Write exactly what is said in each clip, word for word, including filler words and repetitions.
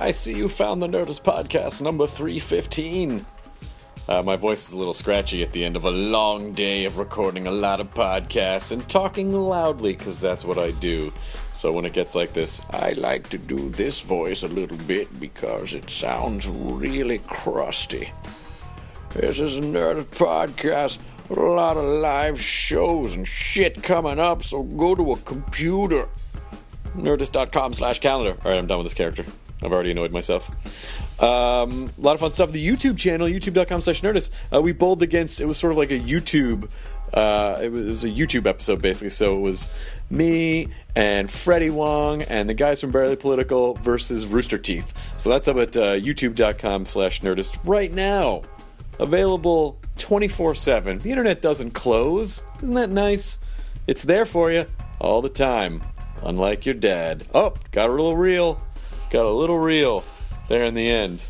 I see you found the Nerdist Podcast number three fifteen. Uh, my voice is a little scratchy at the end of a long day of recording a lot of podcasts and talking loudly, because that's what I do. So when it gets like this, I like to do this voice a little bit because it sounds really crusty. This is a Nerdist Podcast. A lot of live shows and shit coming up, so go to a computer. Nerdist.com slash calendar. Alright, I'm done with this character. I've already annoyed myself. Um, a lot of fun stuff. The YouTube channel, youtube.com slash Nerdist. Uh, we bowled against, it was sort of like a YouTube, uh, it was, it was a YouTube episode basically. So it was me and Freddie Wong and the guys from Barely Political versus Rooster Teeth. So that's up at uh, youtube.com slash Nerdist right now. Available twenty-four seven. The internet doesn't close. Isn't that nice? It's there for you all the time. Unlike your dad. Oh, got a little real. Got a little real there in the end.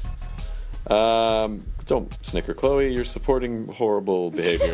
Um, don't snicker, Chloe. You're supporting horrible behavior.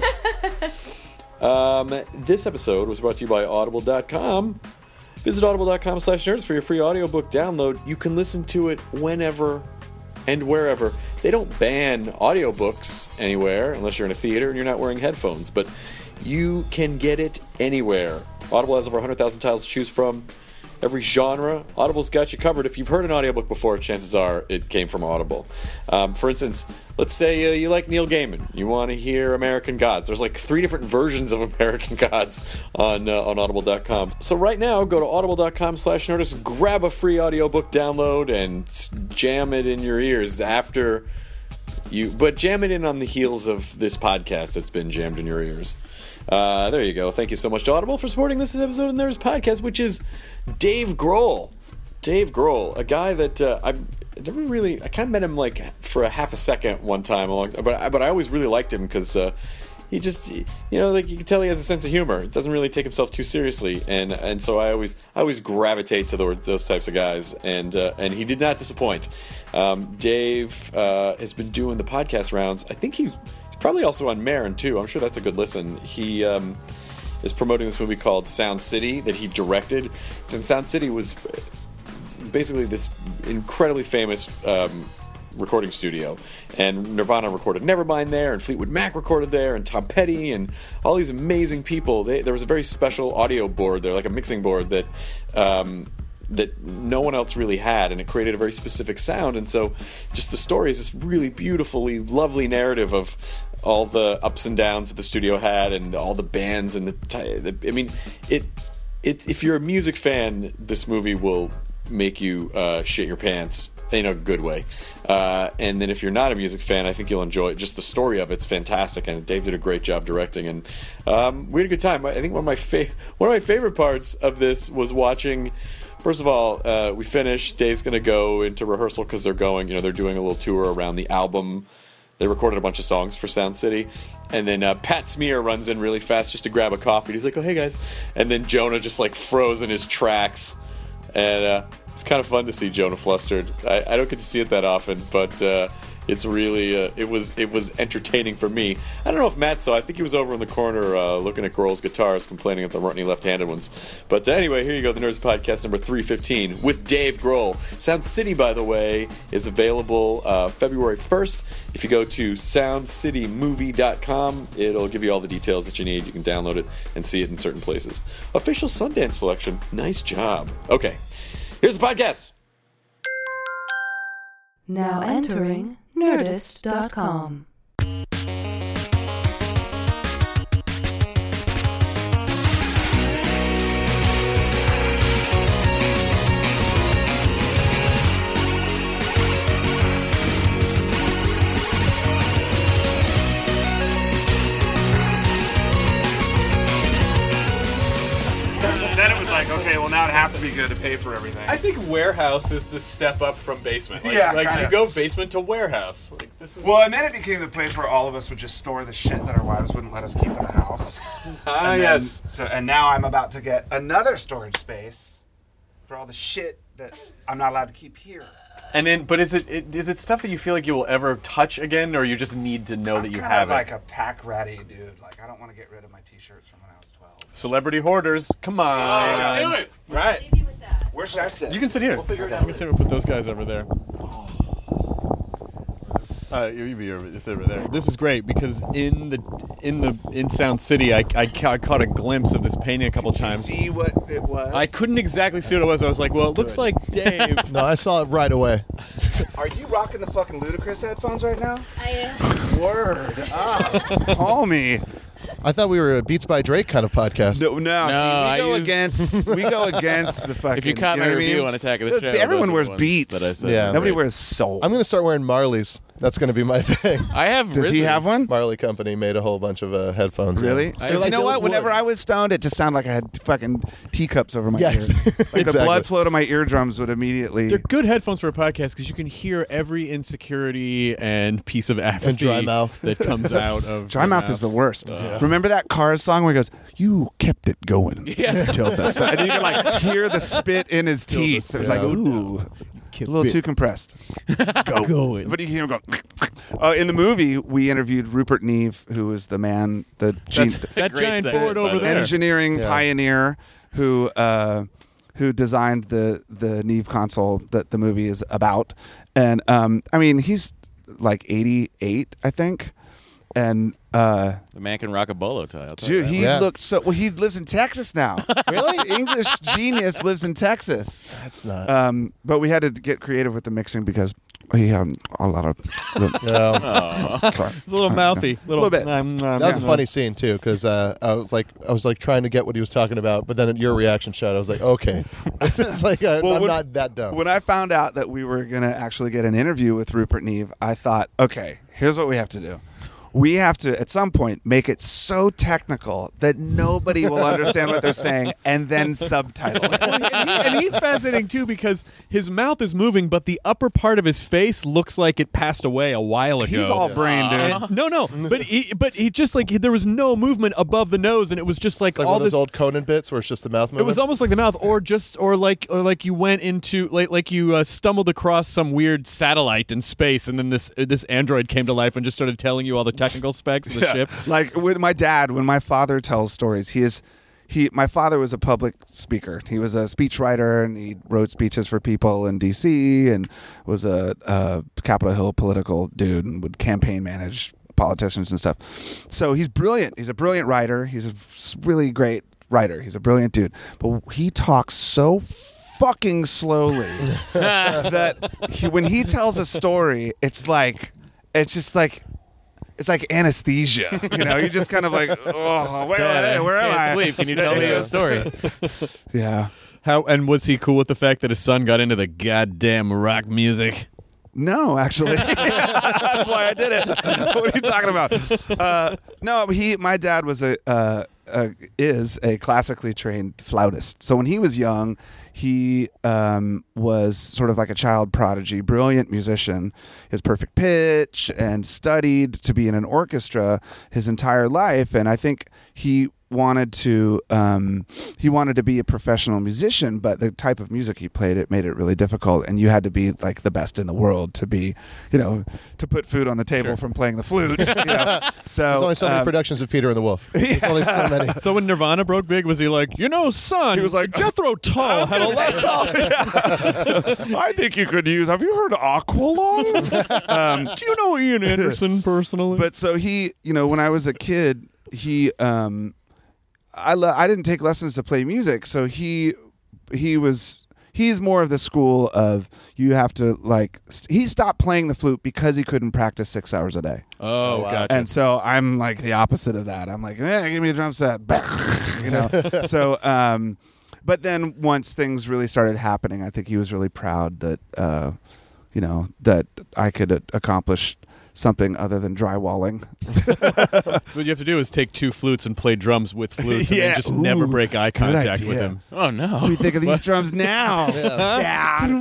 um, this episode was brought to you by audible dot com. Visit audible.com slash nerds for your free audiobook download. You can listen to it whenever and wherever. They don't ban audiobooks anywhere unless you're in a theater and you're not wearing headphones, but you can get it anywhere. Audible has over one hundred thousand titles to choose from. Every genre, Audible's got you covered. If you've heard an audiobook before, chances are it came from Audible. Um, for instance, let's say uh, you like Neil Gaiman. You want to hear American Gods. There's like three different versions of American Gods on uh, on audible dot com. So right now, go to audible.com slash Nerdist, grab a free audiobook download, and jam it in your ears after you... But jam it in on the heels of this podcast that's been jammed in your ears. Uh, there you go. Thank you so much to Audible for supporting this episode of the Nerdist Podcast, which is Dave Grohl. Dave Grohl, a guy that uh, I've never really... I kind of met him like for a half a second one time, along, but, I, but I always really liked him because uh, he just, you know, like you can tell he has a sense of humor. He doesn't really take himself too seriously, and and so I always I always gravitate to the, those types of guys, and uh, and he did not disappoint. Um, Dave uh, has been doing the podcast rounds. I think he's... Probably also on Marin, too. I'm sure that's a good listen. He um, is promoting this movie called Sound City that he directed. And Sound City was basically this incredibly famous um, recording studio. And Nirvana recorded Nevermind there, and Fleetwood Mac recorded there, and Tom Petty, and all these amazing people. They, there was a very special audio board there, like a mixing board that... Um, that no one else really had, and it created a very specific sound. And so just the story is this really beautifully lovely narrative of all the ups and downs that the studio had, and all the bands, and the, the I mean it it if you're a music fan, this movie will make you uh, shit your pants in a good way. Uh, and then if you're not a music fan, I think you'll enjoy it. Just the story of it's fantastic, and Dave did a great job directing, and um, we had a good time. I think one of my fa- one of my favorite parts of this was watching. First of all, uh, we finished. Dave's going to go into rehearsal because they're going, you know, they're doing a little tour around the album. They recorded a bunch of songs for Sound City. And then uh, Pat Smear runs in really fast just to grab a coffee. He's like, oh, hey, guys. And then Jonah just, like, froze in his tracks. And uh, it's kind of fun to see Jonah flustered. I, I don't get to see it that often, but uh, it's really, uh, it was it was entertaining for me. I don't know if Matt saw. I think he was over in the corner uh, looking at Grohl's guitars, complaining at the runny left-handed ones. But uh, anyway, here you go, the Nerds Podcast number three fifteen with Dave Grohl. Sound City, by the way, is available uh, February first. If you go to sound city movie dot com, it'll give you all the details that you need. You can download it and see it in certain places. Official Sundance selection. Nice job. Okay, here's the podcast. Now entering nerdist dot com. Then it was like, okay, well now it has to be good to pay for everything. I think warehouse is the step up from basement. Like, Yeah, like kinda. you go basement to warehouse. Like this is. Well, and then it became the place where all of us would just store the shit that our wives wouldn't let us keep in the house. ah And then- yes. So, and now I'm about to get another storage space for all the shit that I'm not allowed to keep here. And then, but is it, it is it stuff that you feel like you will ever touch again, or you just need to know I'm that you kind have of like it? a pack ratty dude. Like I don't want to get rid of my T-shirts from when I was twelve. Celebrity hoarders, come on! Oh, let's do it. Right. Leave you with that. Where should I sit? You can sit here. We'll figure it out. You can sit and put those guys over there. Uh, you be over, you sit over there. This is great because in the in the in Sound City, I, I, ca- I caught a glimpse of this painting a couple times. See what it was? I couldn't exactly see what it was. I was like, well, it looks like Dave. No, I saw it right away. Are you rocking the fucking Ludacris headphones right now? I am. Word up, homie. I thought we were a Beats by Drake kind of podcast. No, no, No, see, I we go use- against we go against the fucking. If you caught know my what I review mean? on Attack of the Those- Show, everyone those are wears the ones Beats. that I said. Yeah. Nobody Right. wears Soul. I'm going to start wearing Marley's. That's going to be my thing. I have. Does he Rizz's. have one? Marley Company made a whole bunch of uh, headphones. Really? Yeah. I Because like you know Dylan what? Whenever Floyd. I was stoned, it just sounded like I had fucking teacups over my Yeah, ears. Like the exactly. blood flow to my eardrums would immediately. They're good headphones for a podcast because you can hear every insecurity and piece of apathy dry mouth. that comes out of Dry your mouth is the worst. Remember that Cars song where he goes, "You kept it going." Yes. Till the sun. And you can like hear the spit in his teeth. It was like, Yeah. ooh, a little too compressed. Go. Going. But you hear him go. Uh, in the movie, we interviewed Rupert Neve, who was the man, the gene, That's, that Great giant segment, board by over the way. there. engineering Yeah. pioneer who uh, who designed the the Neve console that the movie is about. And um, I mean, he's like eighty-eight, I think. And uh, The man can rock a bolo tie. I'll tell dude, you that. he Yeah. looked so. Well, he lives in Texas now. Really, English genius lives in Texas. That's not. Um, but we had to get creative with the mixing because he had a lot of. no. It's a little mouthy. Little, Little bit. Um, um, That was a um, funny scene too, because uh, I was like, I was like trying to get what he was talking about, but then at your reaction shot, I was like, okay, it's like uh, Well, I'm when- not that dumb. When I found out that we were going to actually get an interview with Rupert Neve, I thought, okay, here's what we have to do. We have to, at some point, make it so technical that nobody will understand what they're saying and then subtitle it. and, he- and he's fascinating too because his mouth is moving, but the upper part of his face looks like it passed away a while ago. He's all brain, dude. And- no, no, but he, but he just like there was no movement above the nose, and it was just like, It's like all one of those this. old Conan bits where it's just the mouth moving. It was almost like the mouth, or just, or like, or like you went into, like, like you uh, stumbled across some weird satellite in space, and then this uh, this android came to life and just started telling you all the technical specs of the ship. Like with my dad, when my father tells stories, he is he. My father was a public speaker. He was a speechwriter, and he wrote speeches for people in D C and was a, a Capitol Hill political dude and would campaign manage politicians and stuff. So he's brilliant. He's a brilliant writer. He's a really great writer. He's a brilliant dude. But he talks so fucking slowly that he, when he tells a story, it's like it's just like. It's like anesthesia, you know. You just kind of like, oh, wait, wait, where am Can't I? sleep. Can you tell me a story? Yeah. How and was he cool with the fact that his son got into the goddamn rock music? No, actually, that's why I did it. What are you talking about? Uh, no, he. My dad was a uh, uh, is a classically trained flautist. So when he was young, he um, was sort of like a child prodigy, brilliant musician, his perfect pitch, and studied to be in an orchestra his entire life. And I think he wanted to um, he wanted to be a professional musician, but the type of music he played, it made it really difficult, and you had to be like the best in the world to be, you know, to put food on the table Sure. from playing the flute. You know? So There's only so many um, productions of Peter and the Wolf. There's only so many. So when Nirvana broke big, was he like, you know, son? He was like, Jethro Tull had a lot. I think you could use. Have you heard Aqualung? um, Do you know Ian Anderson personally? But so he, you know, when I was a kid, he, um, I, le- I didn't take lessons to play music, so he, he was, he's more of the school of you have to like. St- he stopped playing the flute because he couldn't practice six hours a day, oh, wow. gotcha. and so I'm like the opposite of that. I'm like, eh, give me a drum set, you know. So, um, but then once things really started happening, I think he was really proud that, uh, you know, that I could uh, accomplish something other than drywalling. What you have to do is take two flutes and play drums with flutes, and Yeah. then just never Ooh, break eye good contact with idea. him. Oh no! What do you think of these drums now? Yeah.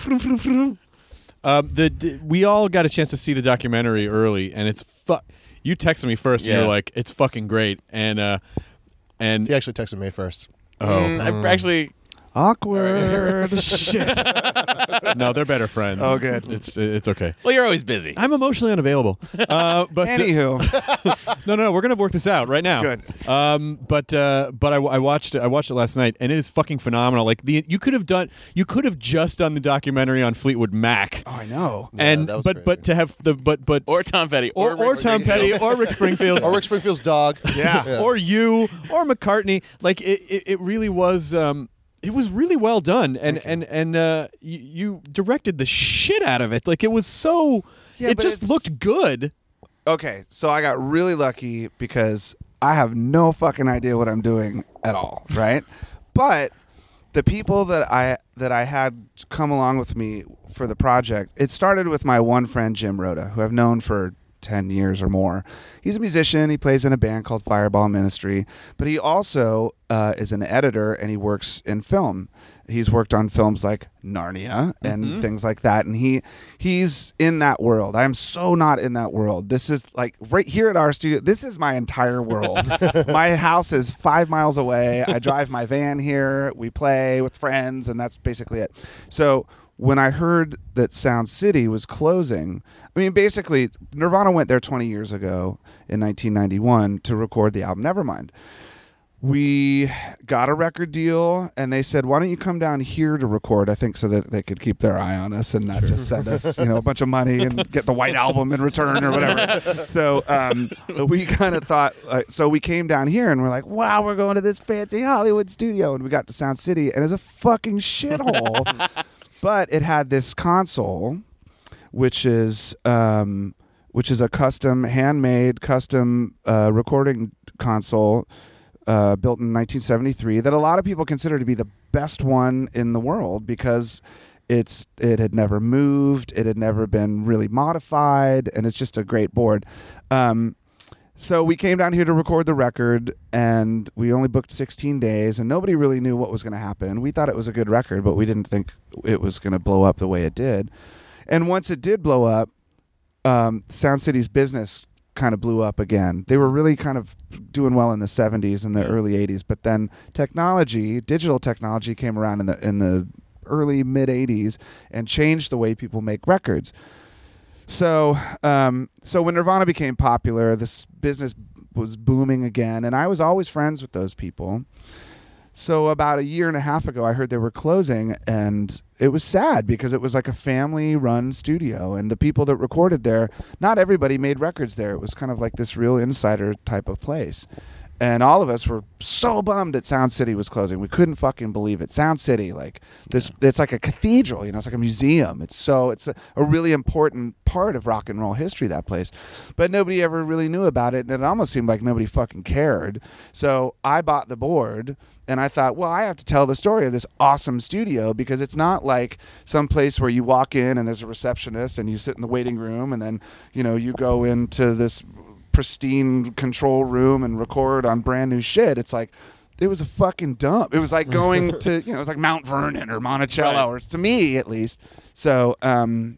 Um, the d- we all got a chance to see the documentary early, and it's fu- You texted me first, and Yeah. you're like, "It's fucking great," and uh, and He actually texted me first. oh, Mm, I actually, Awkward. Shit. No, they're better friends. Oh, good. It's it's okay. Well, you're always busy. I'm emotionally unavailable. Uh, but uh, Anywho, no, no, no, we're gonna work this out right now. Good. Um, but uh, but I, I watched it. I watched it last night, and it is fucking phenomenal. Like the you could have done, you could have just done the documentary on Fleetwood Mac. oh, I know. and that was but great. but to have the but but Or Tom Petty. or, Or, or Rick Tom Petty Springfield. or Rick Springfield Or Rick Springfield's dog. Yeah. or you or McCartney. Like it, it, it really was. Um, it was really well done, and and and uh, you, you directed the shit out of it. Like it was so. Yeah, it but just it's- looked good. Okay, so I got really lucky because I have no fucking idea what I'm doing at all, right? But the people that I that I had come along with me for the project, it started with my one friend Jim Rhoda, who I've known for ten years or more. He's a musician. He plays in a band called Fireball Ministry, but he also uh, is an editor and he works in film. He's worked on films like Narnia and Mm-hmm. things like that, and he he's in that world. I am so not in that world. This is like right here at our studio. This is my entire world. My house is five miles away. I drive my van here. We play with friends, and that's basically it. So when I heard that Sound City was closing, I mean, basically, Nirvana went there twenty years ago in nineteen ninety-one to record the album Nevermind. We got a record deal, and they said, why don't you come down here to record, I think so that they could keep their eye on us and not just send us you know, a bunch of money and get the White Album in return or whatever. So um, we kind of thought, uh, so we came down here, and we're like, wow, we're going to this fancy Hollywood studio. And we got to Sound City, and it's a fucking shithole. But it had this console, which is um, which is a custom, handmade, custom uh, recording console uh, built in nineteen seventy-three that a lot of people consider to be the best one in the world because it's it had never moved, it had never been really modified, and it's just a great board. Um, So we came down here to record the record, and we only booked sixteen days, and nobody really knew what was going to happen. We thought it was a good record, but we didn't think it was going to blow up the way it did. And once it did blow up, um, Sound City's business kind of blew up again. They were really kind of doing well in the seventies and the early eighties, but then technology, digital technology came around in the in the early, mid-eighties and changed the way people make records. So, um, so when Nirvana became popular, this business was booming again, and I was always friends with those people. So about a year and a half ago, I heard they were closing, and it was sad because it was like a family-run studio, and the people that recorded there, not everybody made records there. It was kind of like this real insider type of place. And all of us were so bummed that Sound City was closing. We couldn't fucking believe it. Sound City, like this, it's like a cathedral, you know, it's like a museum. It's so, it's a, a really important part of rock and roll history, that place. But nobody ever really knew about it, and it almost seemed like nobody fucking cared. So I bought the board, and I thought, well, I have to tell the story of this awesome studio because it's not like some place where you walk in and there's a receptionist and you sit in the waiting room and then, you know, you go into this pristine control room and record on brand new shit. It's like it was a fucking dump. It was like going to, you know, it was like Mount Vernon or Monticello, Right. or to me at least. So, um,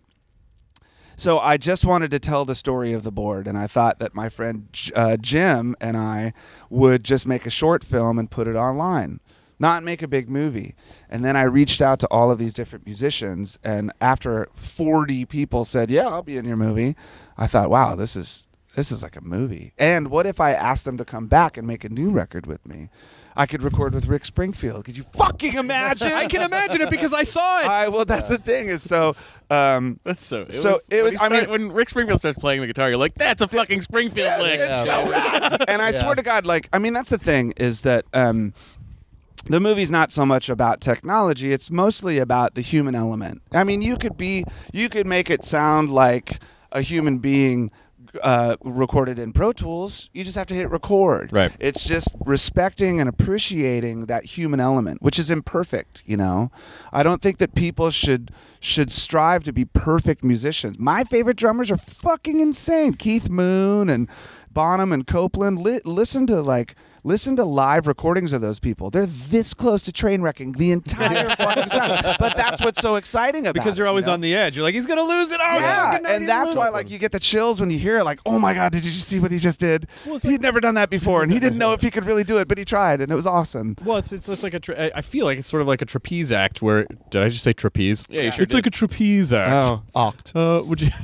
so I just wanted to tell the story of the board, and I thought that my friend uh, Jim and I would just make a short film and put it online, not make a big movie. And then I reached out to all of these different musicians, and after forty people said, "Yeah, I'll be in your movie," I thought, "Wow, this is." This is like a movie. And what if I asked them to come back and make a new record with me? I could record with Rick Springfield. Could you fucking imagine? I can imagine it because I saw it. I, well, that's the thing is so. Um, That's so. It So was, it when was- he I mean- start- when Rick Springfield starts playing the guitar, you're like, "That's a fucking Springfield lick." Yeah. so rad. And I swear to God, like, I mean, that's the thing is that um, the movie's not so much about technology; it's mostly about the human element. I mean, you could be, you could make it sound like a human being. Uh, recorded in Pro Tools, you just have to hit record. Right. It's just respecting and appreciating that human element, which is imperfect. You know, I don't think that people should should strive to be perfect musicians. My favorite drummers are fucking insane. Keith Moon and Bonham and Copeland. Li- listen to like listen to live recordings of those people. They're this close to train wrecking the entire fucking time. But that's what's so exciting about because it. they're always you know? on the edge. You're like, he's gonna lose it. Oh, Yeah, fucking no, and he that's lose why it. like you get the chills when you hear it. Like, oh my god, did you see what he just did? Well, it's He'd like- never done that before, and he didn't know if he could really do it, but he tried, and it was awesome. Well, it's, it's it's like a. Tra- I feel like it's sort of like a trapeze act. Where did I just say trapeze? Yeah, you sure It's did. like a trapeze act. Oh. Oct. Uh, would you?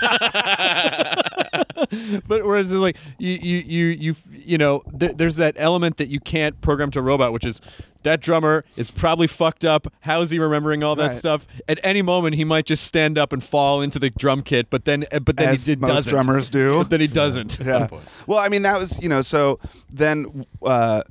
But whereas it's like you you you you you know there, there's that element that you can't program to a robot, which is that drummer is probably fucked up. How's he remembering all that Right. stuff? At any moment, he might just stand up and fall into the drum kit. But then, uh, but then As he did, most doesn't. drummers do. But then he doesn't. At some Yeah. point. Well, I mean, that was you know. So then, uh,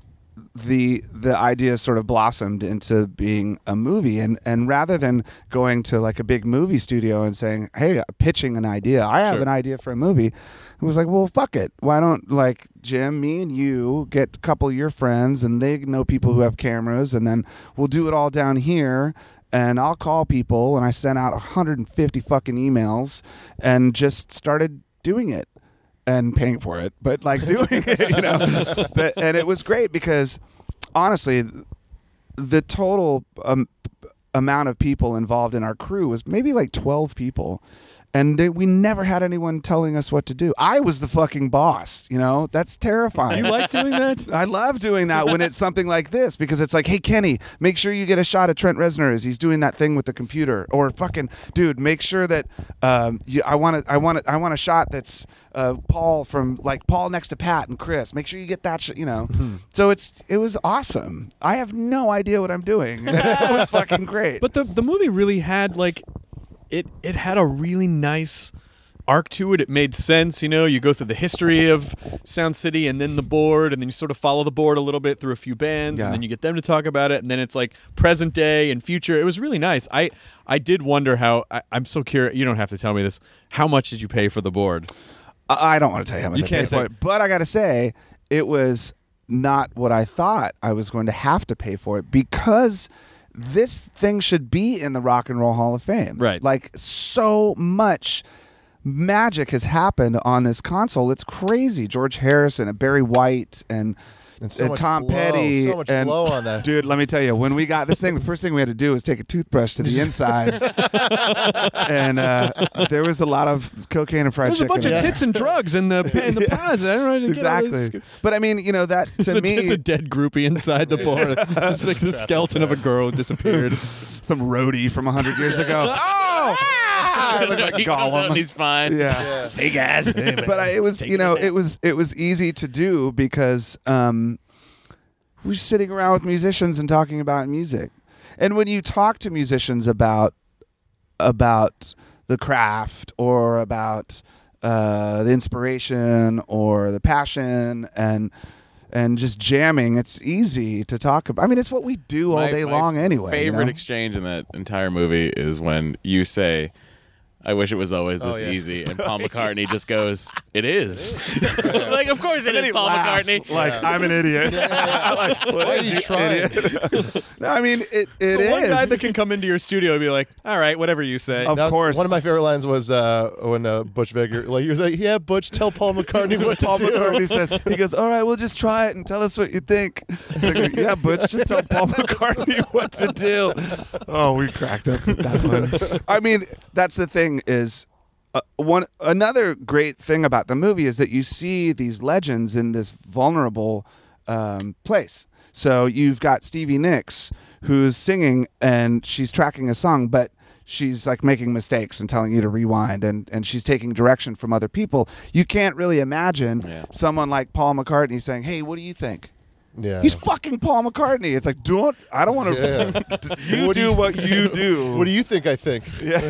the the idea sort of blossomed into being a movie, and and rather than going to like a big movie studio and saying, "Hey, pitching an idea, I have Sure. an idea for a movie," it was like, "Well, fuck it. Why don't like Jim, me, and you get a couple of your friends, and they know people who have cameras, and then we'll do it all down here." And I'll call people, and I sent out one hundred fifty fucking emails, and just started doing it. And paying for it, but like doing it, you know. But, and it was great because, honestly, the total um, amount of people involved in our crew was maybe like twelve people, and they, we never had anyone telling us what to do. I was the fucking boss, you know. That's terrifying. You like doing that? I love doing that when it's something like this because it's like, hey, Kenny, make sure you get a shot of Trent Reznor as he's doing that thing with the computer, or fucking dude, make sure that um, you, I want to, I want to, I want a shot that's uh, Paul from like Paul next to Pat and Chris. Make sure you get that, sh- you know. So it's it was awesome. I have no idea what I'm doing. It was fucking great. But the the movie really had like it it had a really nice arc to it. It made sense, you know. You go through the history of Sound City and then the board, and then you sort of follow the board a little bit through a few bands, Yeah. and then you get them to talk about it, and then it's like present day and future. It was really nice. I I did wonder how. I, I'm so curious. You don't have to tell me this. How much did you pay for the board? I I don't want to tell you how much You I can't paid for say. it, but I got to say it was not what I thought I was going to have to pay for it because this thing should be in the Rock and Roll Hall of Fame. Right. Like so much magic has happened on this console. It's crazy. George Harrison and Barry White and, And so and much Tom blow, Petty. so much and, blow on that. Dude, let me tell you, when we got this thing, the first thing we had to do was take a toothbrush to the insides. and uh, there was a lot of cocaine and fried There's a chicken. bunch of Yeah. tits and drugs in the in the pods. I don't know how to get all this- Exactly. But I mean, you know, that It's to a, me, it's a dead groupie inside the board. It's like the skeleton of a girl who disappeared. some roadie from a hundred years ago. Oh, I look like he comes out Gollum. and he's fine. Yeah. Hey guys. But I, it was, you know, it was it was easy to do because um, we were sitting around with musicians and talking about music. And when you talk to musicians about about the craft or about uh, the inspiration or the passion and and just jamming, it's easy to talk about. I mean, it's what we do all My- day my long anyway. you Favorite know? exchange in that entire movie is when you say, "I wish it was always this Oh, yeah. easy," and Paul McCartney just goes, "It is." Like, of course it is, Paul McCartney. Like, I'm an idiot. Why are you trying? No, I mean, it, it The is. one guy that can come into your studio and be like, "All right, whatever you say." Of That was- course. One of my favorite lines was uh, when uh, Butch Vig, like he was like, "Yeah, Butch, tell Paul McCartney what to Paul do." McCartney says, he goes, all right, we'll just try it and tell us what you think. I go, yeah, Butch, just tell Paul McCartney what to do. Oh, we cracked up with that one. I mean, that's the thing is, uh, one another great thing about the movie is that you see these legends in this vulnerable um, place. So you've got Stevie Nicks who's singing and she's tracking a song, but she's like making mistakes and telling you to rewind, and, and she's taking direction from other people. You can't really imagine Yeah. someone like Paul McCartney saying, hey, what do you think? Yeah. He's fucking Paul McCartney. It's like, don't, I don't want to, Yeah. you What do do you- what you do. What do you think I think?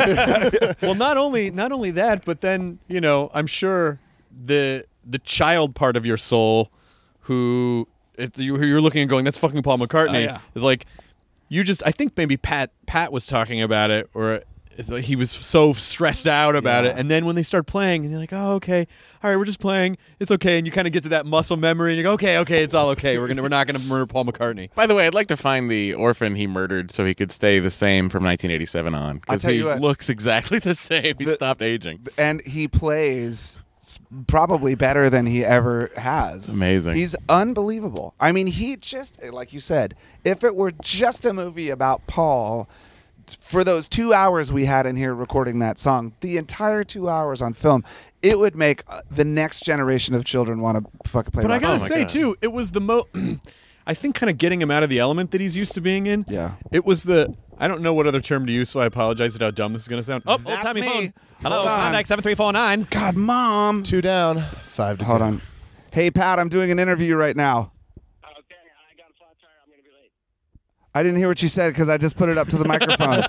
Well, not only not only that, but then you know, I'm sure the the child part of your soul, who if you, who you're looking and going, that's fucking Paul McCartney, Oh, yeah. is like, you just. I think maybe Pat Pat was talking about it, or it's like he was so stressed out about Yeah. it, and then when they start playing, and you're like, oh, okay, all right, we're just playing, it's okay, and you kind of get to that muscle memory, and you go, okay, okay, it's all okay, we're gonna we're not gonna murder Paul McCartney. By the way, I'd like to find the orphan he murdered so he could stay the same from nineteen eighty-seven on, I'll because tell he you what. looks exactly the same. He The- stopped aging. And he plays s- probably better than he ever has. Amazing. He's unbelievable. I mean, he just, like you said, if it were just a movie about Paul, for those two hours we had in here recording that song, the entire two hours on film, it would make uh, the next generation of children want to fucking play But I rock. gotta Oh my say God. too, it was the mo. I think kind of getting him out of the element that he's used to being in. Yeah. It was the. I don't know what other term to use, so I apologize at how dumb this is gonna sound. Oh, old That's timey me. phone. Hello, Hold on. contact seven three four nine. God, Mom. Two down, five to Hold go. on. Hey, Pat, I'm doing an interview right now. Okay, I got a flat tire. I'm going to be late. I didn't hear what you said because I just put it up to the microphone.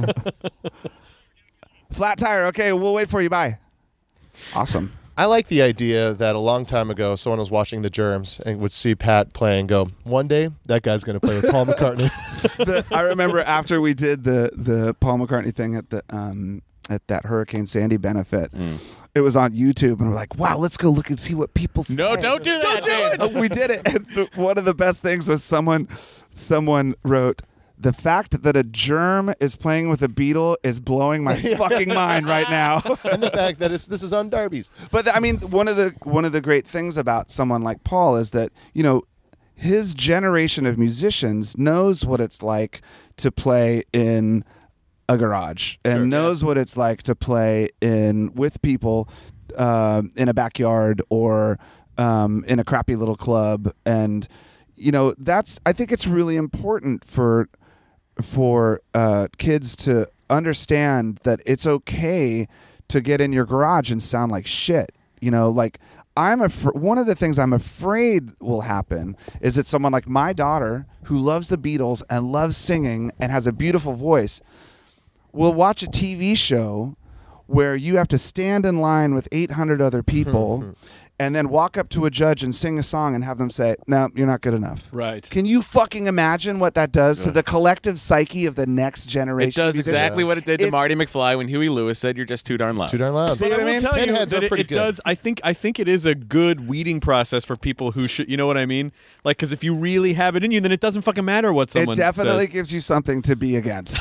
Flat tire. Okay, we'll wait for you. Bye. Awesome. I like the idea that a long time ago, someone was watching The Germs and would see Pat play and go, one day, that guy's going to play with Paul McCartney. The, I remember after we did the the Paul McCartney thing at the um at that Hurricane Sandy benefit, it was on YouTube, and we're like, wow, let's go look and see what people say. No, don't do that. Don't do it. We did it. And the, one of the best things was someone someone wrote, the fact that a germ is playing with a beetle is blowing my fucking mind right now. And the fact that it's this is on Darby's. But I mean, one of the one of the great things about someone like Paul is that, you know, his generation of musicians knows what it's like to play in a garage and Sure, knows what it's like to play in with people uh, in a backyard or um, in a crappy little club. And you know, that's I think it's really important for for uh, kids to understand that it's okay to get in your garage and sound like shit. You know, like I'm af- one of the things I'm afraid will happen is that someone like my daughter, who loves the Beatles and loves singing and has a beautiful voice, will watch a T V show where you have to stand in line with eight hundred other people and then walk up to a judge and sing a song and have them say, no, you're not good enough. Right. Can you fucking imagine what that does to the collective psyche of the next generation? It does of musicians? exactly what it did to It's- Marty McFly when Huey Lewis said, "You're just too darn loud." Too darn loud. See But what I I will mean? tell you Pinheads that are it, pretty it good. does. I think. I think it is a good weeding process for people who should. You know what I mean? Like, because if you really have it in you, then it doesn't fucking matter what someone. It definitely says. gives you something to be against.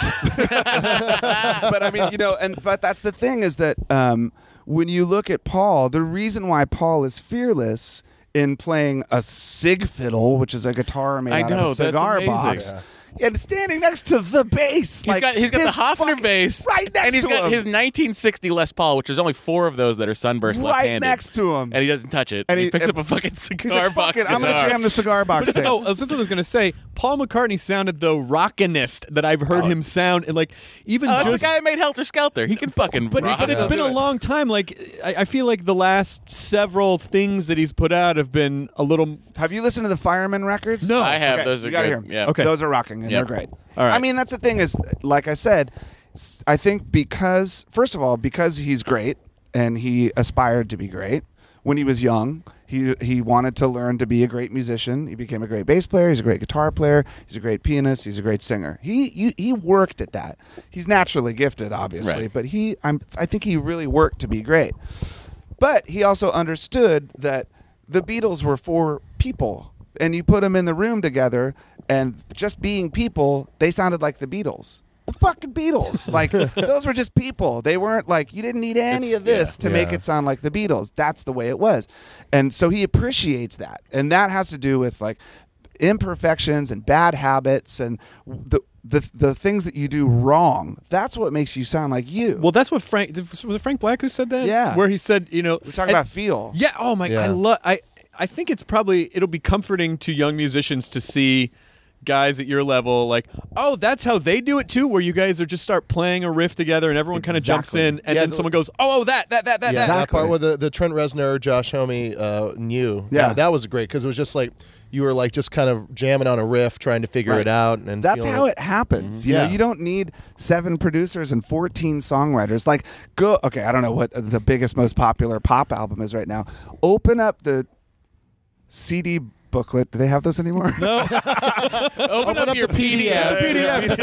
But I mean, you know, and but that's the thing is that um, when you look at Paul, the reason why Paul is fearless in playing a sig fiddle, which is a guitar made I out know, of a that's cigar amazing. box, Yeah. and standing next to the bass. He's like, got he's got the his Hofner fucking- bass right next and he's to got him. his nineteen sixty Les Paul, which there's only four of those that are sunburst right left-handed. next to him. and he doesn't touch it. And he, he- picks and- up a fucking He's cigar like, box fuck it, I'm guitar. gonna jam the cigar box thing. Oh, that's what I was gonna say. Paul McCartney sounded the rockinest that I've heard him sound, and like even Oh, that's just. the guy that made Helter Skelter. He can fucking But, rock but it's it. been a long time. Like I, I feel like the last several things that he's put out have been a little. Have you listened to the Fireman records? No. I have. Okay, Those are you gotta good. hear 'em. Yeah. Okay. Those are rocking, and Yep. they're great. All right. I mean, that's the thing is, like I said, s- I think because, first of all, because he's great and he aspired to be great when he was young, he he wanted to learn to be a great musician. He became a great bass player. He's a great guitar player. He's a great pianist. He's a great singer. He you, he worked at that. He's naturally gifted, obviously, Right. but he I'm I think he really worked to be great. But he also understood that the Beatles were for people, and you put them in the room together, and just being people, they sounded like the Beatles. The fucking Beatles. Like, those were just people. They weren't like, you didn't need any It's- of this yeah. to make Yeah. it sound like the Beatles. That's the way it was. And so he appreciates that. And that has to do with like imperfections and bad habits and the the the things that you do wrong. That's what makes you sound like you. Well, that's what Frank was it. Frank Black who said that. Yeah. Where he said, you know, we're talking and- about feel. Yeah. Oh my. Yeah. I love. I. I think it's probably it'll be comforting to young musicians to see guys at your level like, oh, that's how they do it too, where you guys are just start playing a riff together and everyone kind of jumps Exactly. in, and Yeah, then the- someone goes, oh, oh, that, that, that, that, Yeah, that. that Exactly. part where the, the Trent Reznor, Josh Homme uh, knew. Yeah. that, that was great because it was just like you were like just kind of jamming on a riff, trying to figure Right. it out, and That's feeling how it happens. You know, Yeah. you don't need seven producers and fourteen songwriters. Like, go. Okay, I don't know what the biggest, most popular pop album is right now. Open up the C D booklet. Do they have those anymore? No. Open, up, your P D F. P D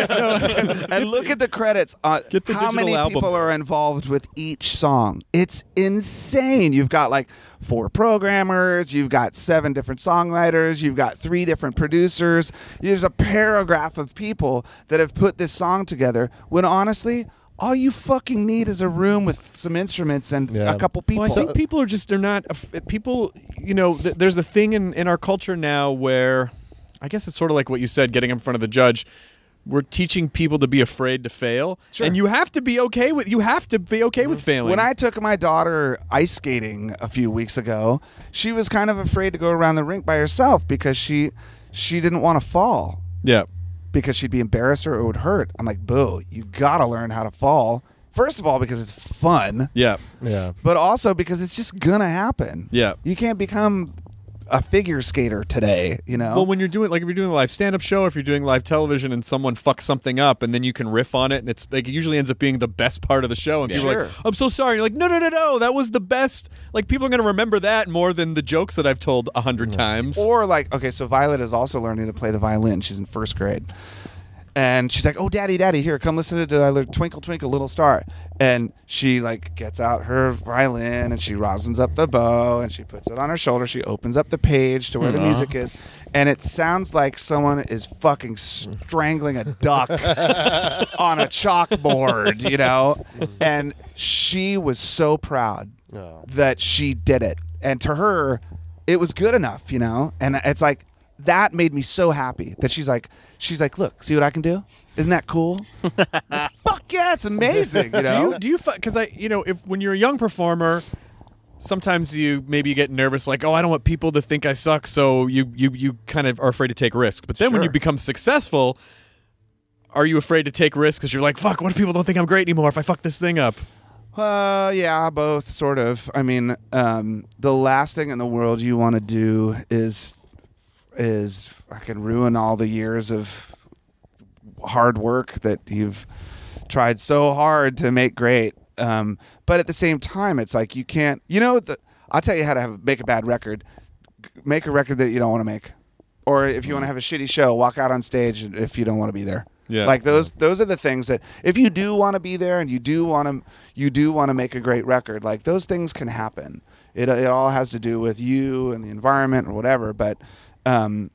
F. And look at the credits on Get the how digital many album. people are involved with each song. It's insane. You've got like four programmers, you've got seven different songwriters, you've got three different producers. There's a paragraph of people that have put this song together when honestly, all you fucking need is a room with some instruments and Yeah. a couple people. Well, I think people are just they're not af- people. You know, th- there's a thing in in our culture now where, I guess it's sort of like what you said, getting in front of the judge. We're teaching people to be afraid to fail, Sure. and you have to be okay with you have to be okay with failing. When I took my daughter ice skating a few weeks ago, she was kind of afraid to go around the rink by herself because she she didn't want to fall yeah, because she'd be embarrassed or it would hurt. I'm like, boo, you gotta learn how to fall. First of all, because it's fun, yeah, Yeah. but also because it's just gonna happen. yeah. You can't become a figure skater today, you know? Well, when you're doing like if you're doing a live stand-up show, if you're doing live television, and someone fucks something up, and then you can riff on it, and it's like it usually ends up being the best part of the show, and people are like, Sure. "I'm so sorry." And you're like, "No, no, no, no, that was the best." Like people are gonna remember that more than the jokes that I've told a hundred times. Or like, okay, so Violet is also learning to play the violin. She's in first grade. And she's like, "Oh, daddy, daddy, here, come listen to uh, Twinkle, Twinkle, Little Star." And she like gets out her violin and she rosins up the bow and she puts it on her shoulder. She opens up the page to where the music is, and it sounds like someone is fucking strangling a duck on a chalkboard, you know. And she was so proud Oh. that she did it, and to her, it was good enough, you know. And it's like that made me so happy that she's like, she's like, "Look, see what I can do? Isn't that cool?" Fuck yeah, it's amazing, you Do know. you do you because I you know if when you're a young performer, sometimes you maybe you get nervous like, oh, I don't want people to think I suck, so you you you kind of are afraid to take risks. But then when Sure. you become successful, are you afraid to take risks because you're like, fuck, what if people don't think I'm great anymore if I fuck this thing up? Uh, yeah, both sort of. I mean, um, the last thing in the world you want to do is is I can ruin all the years of hard work that you've tried so hard to make great. Um, but at the same time, it's like you can't. You know, the, I'll tell you how to have, make a bad record. Make a record that you don't want to make, or if you want to have a shitty show, walk out on stage if you don't want to be there. Yeah. Like those those are the things that if you do want to be there and you do want to you do want to make a great record, like those things can happen. It it all has to do with you and the environment or whatever, but um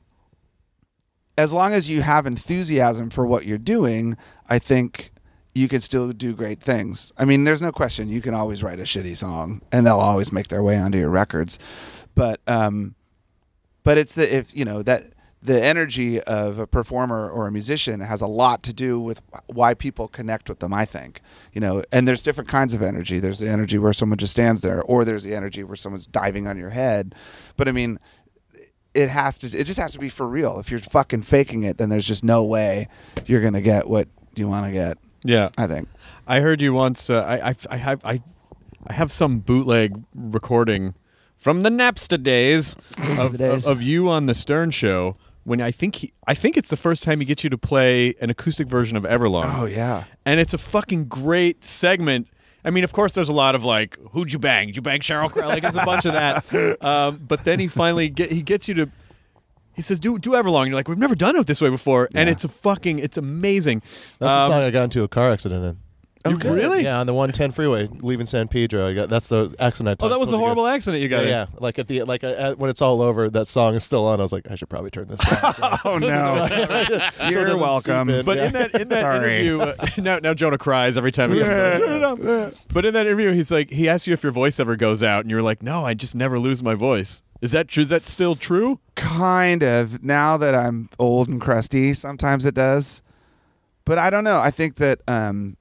as long as you have enthusiasm for what you're doing, I think you can still do great things. I mean, there's no question you can always write a shitty song and they'll always make their way onto your records. But um but it's the if you know that the energy of a performer or a musician has a lot to do with why people connect with them, I think. You know, and there's different kinds of energy. There's the energy where someone just stands there, or there's the energy where someone's diving on your head. But I mean, it has to it just has to be for real. If you're fucking faking it, then there's just no way you're going to get what you want to get, Yeah. I think. I heard you once. Uh, I, I I have I I have some bootleg recording from the Napster days of, days. of of you on the Stern Show. When I think he, I think it's the first time he gets you to play an acoustic version of Everlong. Oh yeah. And it's a fucking great segment. I mean, of course, there's a lot of like, who'd you bang? Did you bang Cheryl Crow? Like, there's a bunch of that. Um, but then he finally get he gets you to. He says, "Do do Everlong." You're like, "We've never done it this way before," and Yeah. it's a fucking, it's amazing. That's Um, the song I got into a car accident in. You really? Yeah, on the one ten freeway leaving San Pedro. I got that's the accident. I Oh, that was the told you horrible guys. accident you got Yeah, in. yeah, like at the like uh, when it's all over, that song is still on. I was like, I should probably turn this off. Oh no. So it You're doesn't welcome. seep in. But Yeah. in that in that Sorry. interview, uh, now now Jonah cries every time. He Yeah. goes, but in that interview, he's like, he asks you if your voice ever goes out, and you're like, no, I just never lose my voice. Is that true? Is that still true? Kind of. Now that I'm old and crusty, sometimes it does. But I don't know. I think that um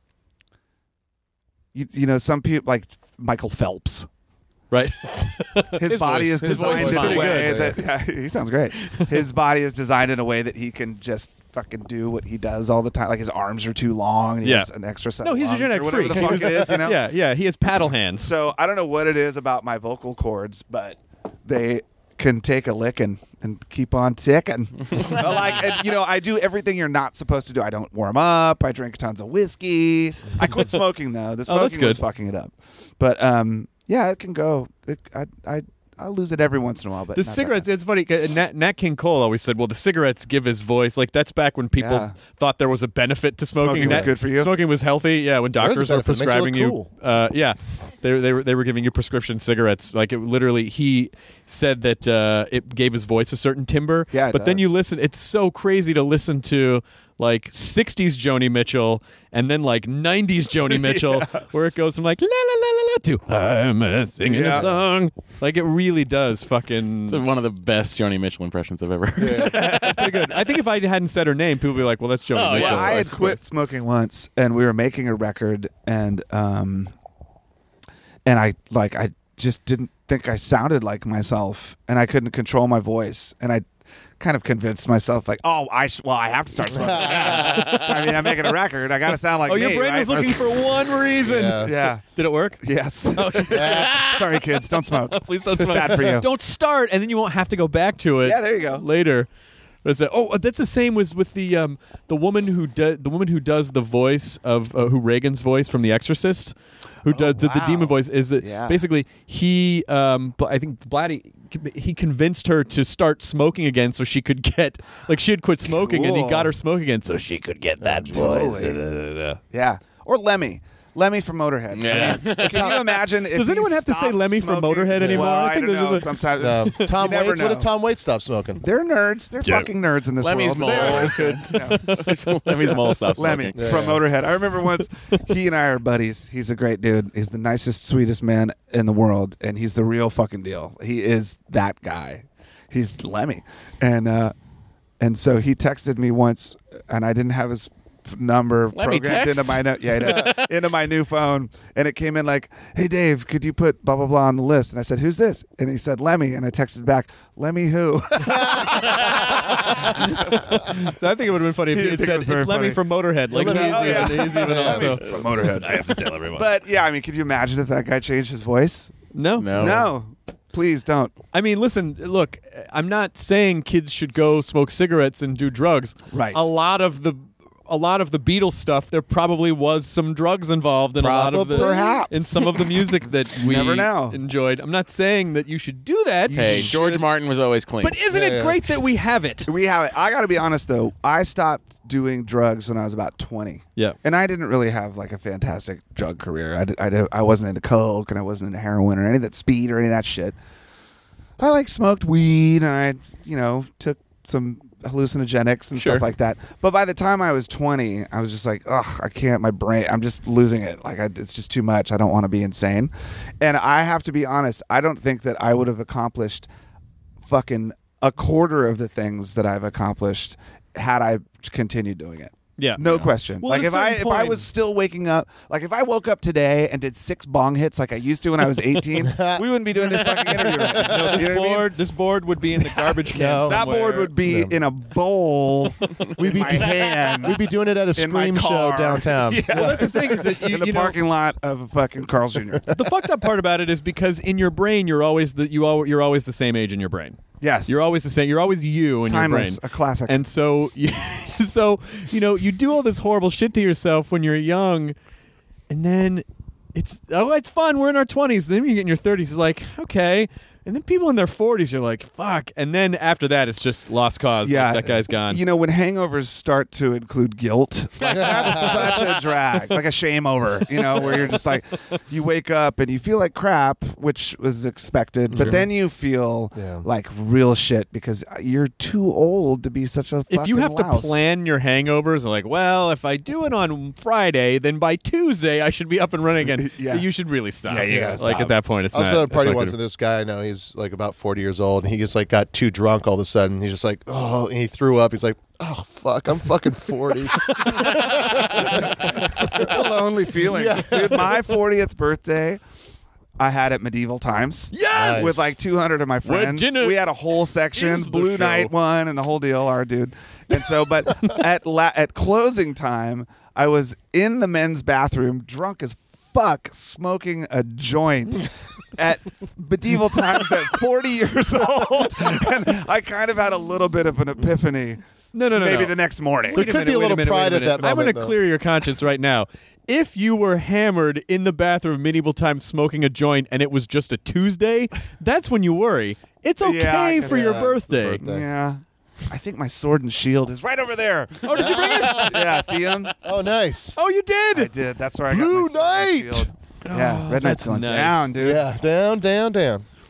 you, you know, some people like Michael Phelps. Right. His, His body voice- is his voice designed is in a pretty way good. that yeah, he sounds great. His body is designed in a way that he can just fucking do what he does all the time. Like his arms are too long and he Yeah. has an extra set No, of he's a lungs genetic or whatever freak. the fuck He it was- is, you know? Yeah, yeah. He has paddle hands. So I don't know what it is about my vocal cords, but they can take a licking and keep on ticking. Like, and, you know, I do everything you're not supposed to do. I don't warm up. I drink tons of whiskey. I quit smoking though. The Oh, that's smoking was good. fucking it up. But um, yeah, it can go. It, I I I lose it every once in a while. But The not that cigarettes, bad. it's funny. uh, Nat, Nat King Cole always said, well, the cigarettes give his voice. Like, that's back when people Yeah. thought there was a benefit to smoking. Smoking was Nat- good for you? Smoking was healthy. Yeah, when There is a doctors were benefit. It makes you prescribing look you. cool. Uh, yeah. They, they, were, they were giving you prescription cigarettes. Like, it literally, he said that uh, it gave his voice a certain timbre. Yeah, it But then does. you listen, it's so crazy to listen to, like sixties Joni Mitchell and then like nineties Joni Mitchell, yeah. where it goes from like la la la la la to I'm uh, singing Yeah. a song. Like it really does fucking. It's one of the best Joni Mitchell impressions I've ever heard. Yeah. That's pretty good. I think if I hadn't said her name, people would be like, "Well, that's Joni Oh, Mitchell." yeah. Well, I had Of quit course. smoking once, and we were making a record, and um, and I like I just didn't think I sounded like myself, and I couldn't control my voice, and I kind of convinced myself like, oh, I sh- well, I have to start smoking. I mean, I'm making a record. I got to sound like oh, me. your brain right? was looking for one reason. Yeah. Yeah. Did it work? Yes. Sorry, kids. Don't smoke. Please don't smoke. Bad for you. Don't start, and then you won't have to go back to it. Yeah, there you go. Later. Is it, oh, that's the same was with the um, the woman who do, the woman who does the voice of uh, who Reagan's voice from The Exorcist, who does the, the wow. demon voice. Is that Yeah. basically he? Um, but I think Blatty he convinced her to start smoking again so she could get like she had quit smoking and he Cool. got her smoking again so she could get that voice. Totally. Yeah. Or Lemmy. Lemmy from Motorhead. Yeah. I mean, can you imagine if Does he anyone have to say stopped Lemmy from smoking? Motorhead anymore? Well, I I, think don't there's know. just a- Sometimes Um, Tom you never Waits. What know. did Tom Waits stop smoking? They're nerds. They're Yeah. fucking nerds in this Lemmy's world. mole. They're- Lemmy's mole stops Lemmy smoking. Yeah, from yeah. Motorhead. I remember once he and I are buddies. He's a great dude. He's the nicest, sweetest man in the world, and he's the real fucking deal. He is that guy. He's Lemmy, and uh, and so he texted me once, and I didn't have his f- number Lemmy programmed texts? into my no- yeah, yeah, into my new phone, and it came in like, "Hey Dave, could you put blah blah blah on the list?" And I said, "Who's this?" And he said, "Lemmy," and I texted back, "Lemmy who?" I think it would have been funny if You he had think it said was it's very Lemmy funny. from Motorhead. Like Lemmy- he's, oh, even, yeah. he's even also From Motorhead. I have to tell everyone. But yeah, I mean, could you imagine if that guy changed his voice? no, No. No, please don't. I mean, listen, look, I'm not saying kids should go smoke cigarettes and do drugs. Right. A lot of the a lot of the Beatles stuff, there probably was some drugs involved in a lot of the Probably. Perhaps. in some of the music that we never know. enjoyed. I'm not saying that you should do that. Hey, George Martin was always clean. But isn't Yeah, it yeah. great that we have it? We have it. I got to be honest though. I stopped doing drugs when I was about twenty. Yeah. And I didn't really have like a fantastic drug career. I, did, I, did, I wasn't into coke and I wasn't into heroin or any of that speed or any of that shit. I like smoked weed and I, you know, took some hallucinogenics and Sure. stuff like that. But by the time I was twenty, I was just like, ugh, I can't. My brain, I'm just losing it. Like I, it's just too much. I don't want to be insane. And I have to be honest. I don't think that I would have accomplished fucking a quarter of the things that I've accomplished had I continued doing it. Yeah. No Yeah. question. Well, like at a if I certain if I point- was still waking up, like if I woke up today and did six bong hits like I used to when I was eighteen, we wouldn't be doing this fucking interview right now. No, this You know what I mean? board, this board would be in the garbage can. No. That somewhere. board would be Yeah. in a bowl We'd be in my hand. We'd be doing it at a in my scream show car. downtown. Yeah. Well, that's the thing is that you, in the you know, parking lot of a fucking Carl's Junior the fucked up part about it is because in your brain you're always the you al- you're always the same age in your brain. Yes. You're always the same. You're always you in Timeless, your brain. a classic. And so, you, so you know, you do all this horrible shit to yourself when you're young, and then it's oh, it's fun. We're in our twenties. Then when you get in your thirties, it's like okay. And then people in their forties, you're like, fuck. And then after that, it's just lost cause. yeah, Like, that guy's gone. You know, when hangovers start to include guilt, like, that's such a drag, like a shame over. You know, where you're just like, you wake up and you feel like crap, which was expected, but then you feel Yeah. like real shit because you're too old to be such a. if you fucking have louse. to plan your hangovers, like, well, if I do it on Friday, then by Tuesday I should be up and running again. Yeah. You should really stop. Yeah, you gotta Like stop. at that point, it's I was not. at a it's party not once, good. and this guy I know, he's like about forty years old, and he just like got too drunk all of a sudden. He's just like, oh, and he threw up. He's like, oh fuck, I'm fucking forty. It's a lonely feeling, dude. My fortieth birthday, I had at Medieval Times. Yes! with like two hundred of my friends. dinner We had a whole section, is the Blue show. Night one, and the whole deal. Our dude, and so, but at la- at closing time, I was in the men's bathroom, drunk as fuck, smoking a joint. At Medieval Times at forty years old, and I kind of had a little bit of an epiphany. No, no, no. Maybe no. the next morning. There Wait could minute, be a wait little minute, pride wait a at minute. that I'm going to moment, though. clear your conscience right now. If you were hammered in the bathroom of Medieval Times smoking a joint and it was just a Tuesday, that's when you worry. It's okay Yeah, I guess- for your Yeah, it's the birthday. birthday. Yeah. I think my sword and shield is right over there. Oh, did you bring it? Yeah, see him? Oh, nice. Oh, you did. I did. That's where I Blue got my sword and Knight! shield. Yeah, Red Knight's that's going nice. down, dude. Yeah, down, down, down.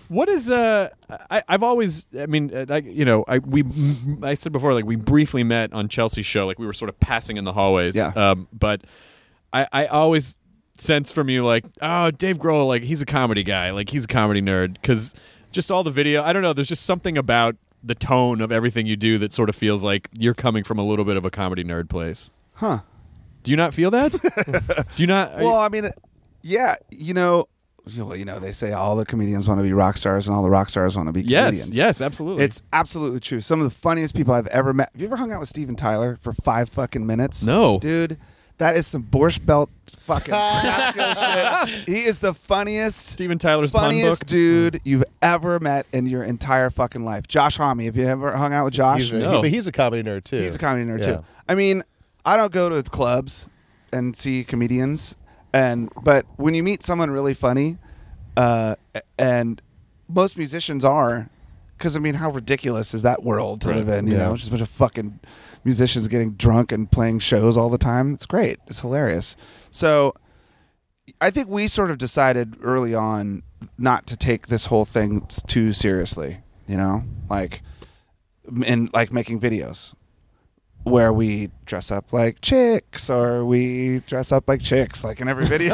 What is uh? I, I've always, I mean, uh, I, you know, I we I said before, like we briefly met on Chelsea's show, like we were sort of passing in the hallways. Yeah. Um, but I I always sense from you like, oh, Dave Grohl, like he's a comedy guy, like he's a comedy nerd, because just all the video. I don't know. There's just something about the tone of everything you do that sort of feels like you're coming from a little bit of a comedy nerd place. Huh. Do you not feel that? Do you not? Well, I mean, yeah, you know, well, you know, they say all the comedians want to be rock stars and all the rock stars want to be yes, comedians. yes, absolutely. It's absolutely true. Some of the funniest people I've ever met. Have you ever hung out with Steven Tyler for five fucking minutes? No. Dude, that is some Borscht Belt fucking Catskill shit. He is the funniest, Steven Tyler's pun funniest book. dude you've ever met in your entire fucking life. Josh Homme. Have you ever hung out with Josh? He's, a- No. he- but he's a comedy nerd too. He's a comedy nerd Yeah. too. I mean, I don't go to clubs and see comedians, and but when you meet someone really funny, uh, and most musicians are, because I mean, how ridiculous is that world to Right. live in? You Yeah. know, just a bunch of fucking musicians getting drunk and playing shows all the time. It's great. It's hilarious. So, I think we sort of decided early on not to take this whole thing too seriously. You know, like in like making videos where we dress up like chicks or we dress up like chicks, like in every video.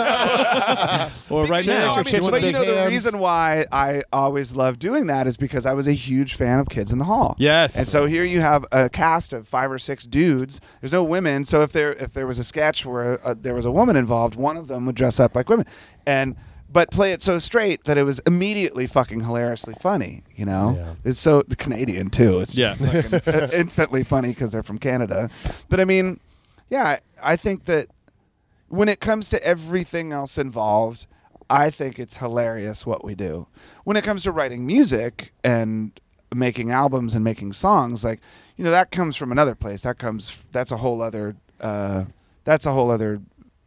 Or right You know, now. I mean, chicks with but you big know, the hands. reason why I always loved doing that is because I was a huge fan of Kids in the Hall. Yes. And so here you have a cast of five or six dudes. There's no women, so if there if there was a sketch where uh, there was a woman involved, one of them would dress up like women, and but play it so straight that it was immediately fucking hilariously funny. You know, Yeah. it's so the Canadian too. It's just Yeah. fucking instantly funny because they're from Canada. But I mean, yeah, I think that when it comes to everything else involved, I think it's hilarious what we do. When it comes to writing music and making albums and making songs, like, you know, that comes from another place. That comes that's a whole other uh, that's a whole other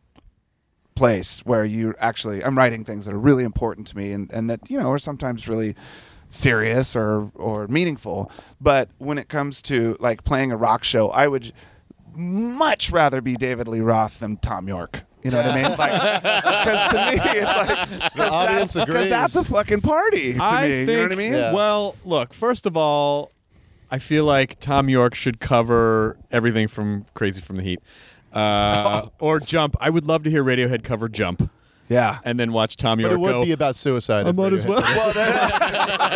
place where you actually I'm writing things that are really important to me and, and that, you know, are sometimes really serious or or meaningful. But when it comes to like playing a rock show, I would much rather be David Lee Roth than Tom York. You know what I mean? Like, because to me, it's like The audience because agrees. that's a fucking party to I me. think, you know what I mean? Yeah. Well, look, first of all, I feel like Tom York should cover everything from Crazy from the Heat. Uh, or Jump. I would love to hear Radiohead cover Jump Yeah. and then watch Tom But York it would go, be about suicide. I if might as well. Radiohead-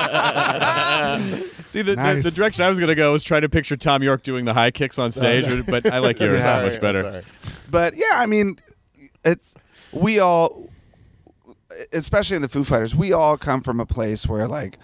See, the, Nice. the, the direction I was going to go was trying to picture Tom York doing the high kicks on stage, but I like yours so Sorry, much better. sorry. But yeah, I mean, it's we all, especially in the Foo Fighters, we all come from a place where like,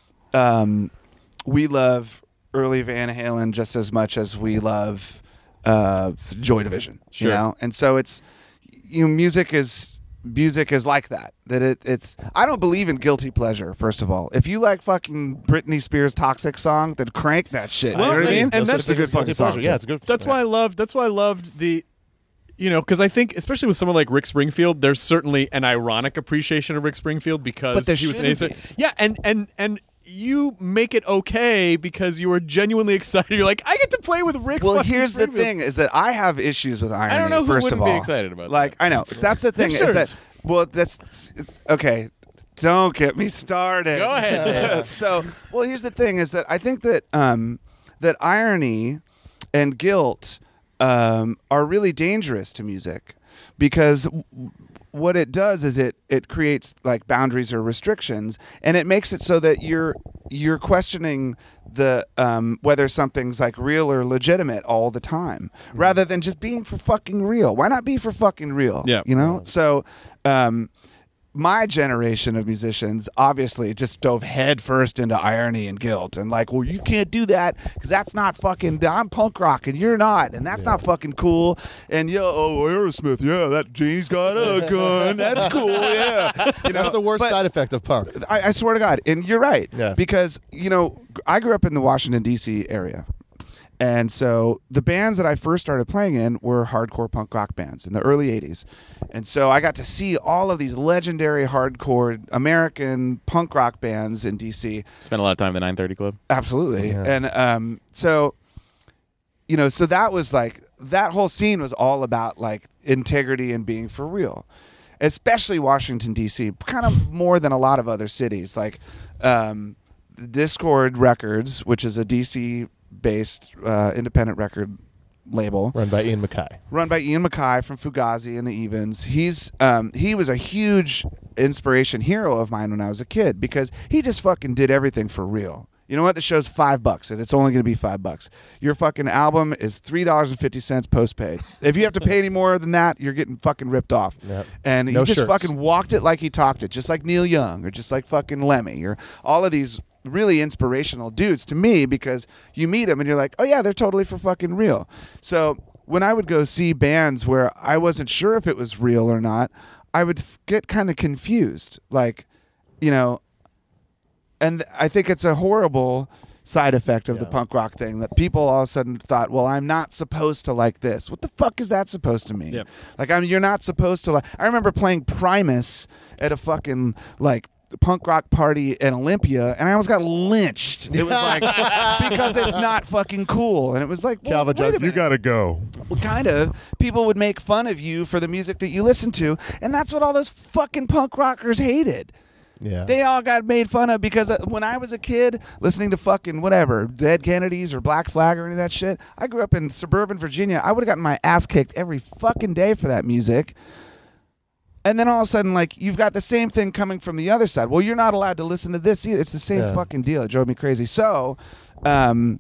um, we love early Van Halen just as much as we love uh, Joy Division. Sure. You know, and so it's you know, music is. Music is like that. That it, it's. I don't believe in guilty pleasure. First of all, if you like fucking Britney Spears' "Toxic" song, then crank that shit. Well, you know what I and- mean? and Those that's are a good guilty fucking song. pleasure. Yeah, it's a good. That's why I loved. That's why I loved the, you know, because I think especially with someone like Rick Springfield, there's certainly an ironic appreciation of Rick Springfield because But there he was an shouldn't innocent. Yeah, and and and you make it okay because you were genuinely excited. You're like, I get to play with Rick. Well, fucking here's the Springfield. thing: is that I have issues with irony. I don't know who first wouldn't of be all. excited about Like that. I know that's the thing. Is Hipsters. that well? That's it's, okay. Don't get me started. Go ahead. so, well, here's the thing: is that I think that um, that irony and guilt um, are really dangerous to music because w- what it does is it it creates like boundaries or restrictions, and it makes it so that you're you're questioning the um, whether something's like real or legitimate all the time, rather than just being for fucking real. Why not be for fucking real? Yeah. you know. So. Um, my generation of musicians obviously just dove headfirst into irony and guilt and like, well, you can't do that because that's not fucking. I'm punk rock and you're not, and that's not fucking cool. And yo, oh, Aerosmith, yeah, that Janie's got a gun. That's cool, yeah. You know, That's the worst but side effect of punk. I, I swear to God, and you're right. Yeah. Because you know, I grew up in the Washington D C area. And so the bands that I first started playing in were hardcore punk rock bands in the early eighties. And so I got to see all of these legendary hardcore American punk rock bands in D C. Spent a lot of time at the nine thirty Club. Absolutely. Yeah. And um, so, you know, so that was like, that whole scene was all about like integrity and being for real. especially Washington D C, kind of more than a lot of other cities. Like um, Discord Records, which is a D C-based uh, independent record label Run by Ian MacKaye. run by Ian MacKaye from Fugazi and the Evens. He's um, he was a huge inspiration, hero of mine when I was a kid because he just fucking did everything for real. You know what? The show's five bucks, and it's only going to be five bucks. Your fucking album is three dollars and fifty cents postpaid. If you have to pay any more than that, you're getting fucking ripped off. Yep. And No he just shirts. fucking walked it like he talked it, just like Neil Young or just like fucking Lemmy or all of these really inspirational dudes to me because you meet them and you're like, oh yeah, they're totally for fucking real. So when I would go see bands where I wasn't sure if it was real or not, I would f- get kind of confused. Like, you know, and I think it's a horrible side effect of the Yeah. punk rock thing that people all of a sudden thought, well, I'm not supposed to like this. What the fuck is that supposed to mean? Yep. Like, I mean, you're not supposed to like. I remember playing Primus at a fucking like punk rock party in Olympia, and I almost got lynched. It was like because it's not fucking cool, and it was like, well, Calvin wait a Johnson, you minute. gotta go. Well, kind of. People would make fun of you for the music that you listen to, and that's what all those fucking punk rockers hated. Yeah. They all got made fun of because uh, when I was a kid listening to fucking whatever, Dead Kennedys or Black Flag or any of that shit, I grew up in suburban Virginia. I would have gotten my ass kicked every fucking day for that music. And then all of a sudden, like, you've got the same thing coming from the other side. Well, you're not allowed to listen to this either. It's the same Yeah. fucking deal. It drove me crazy. So, um,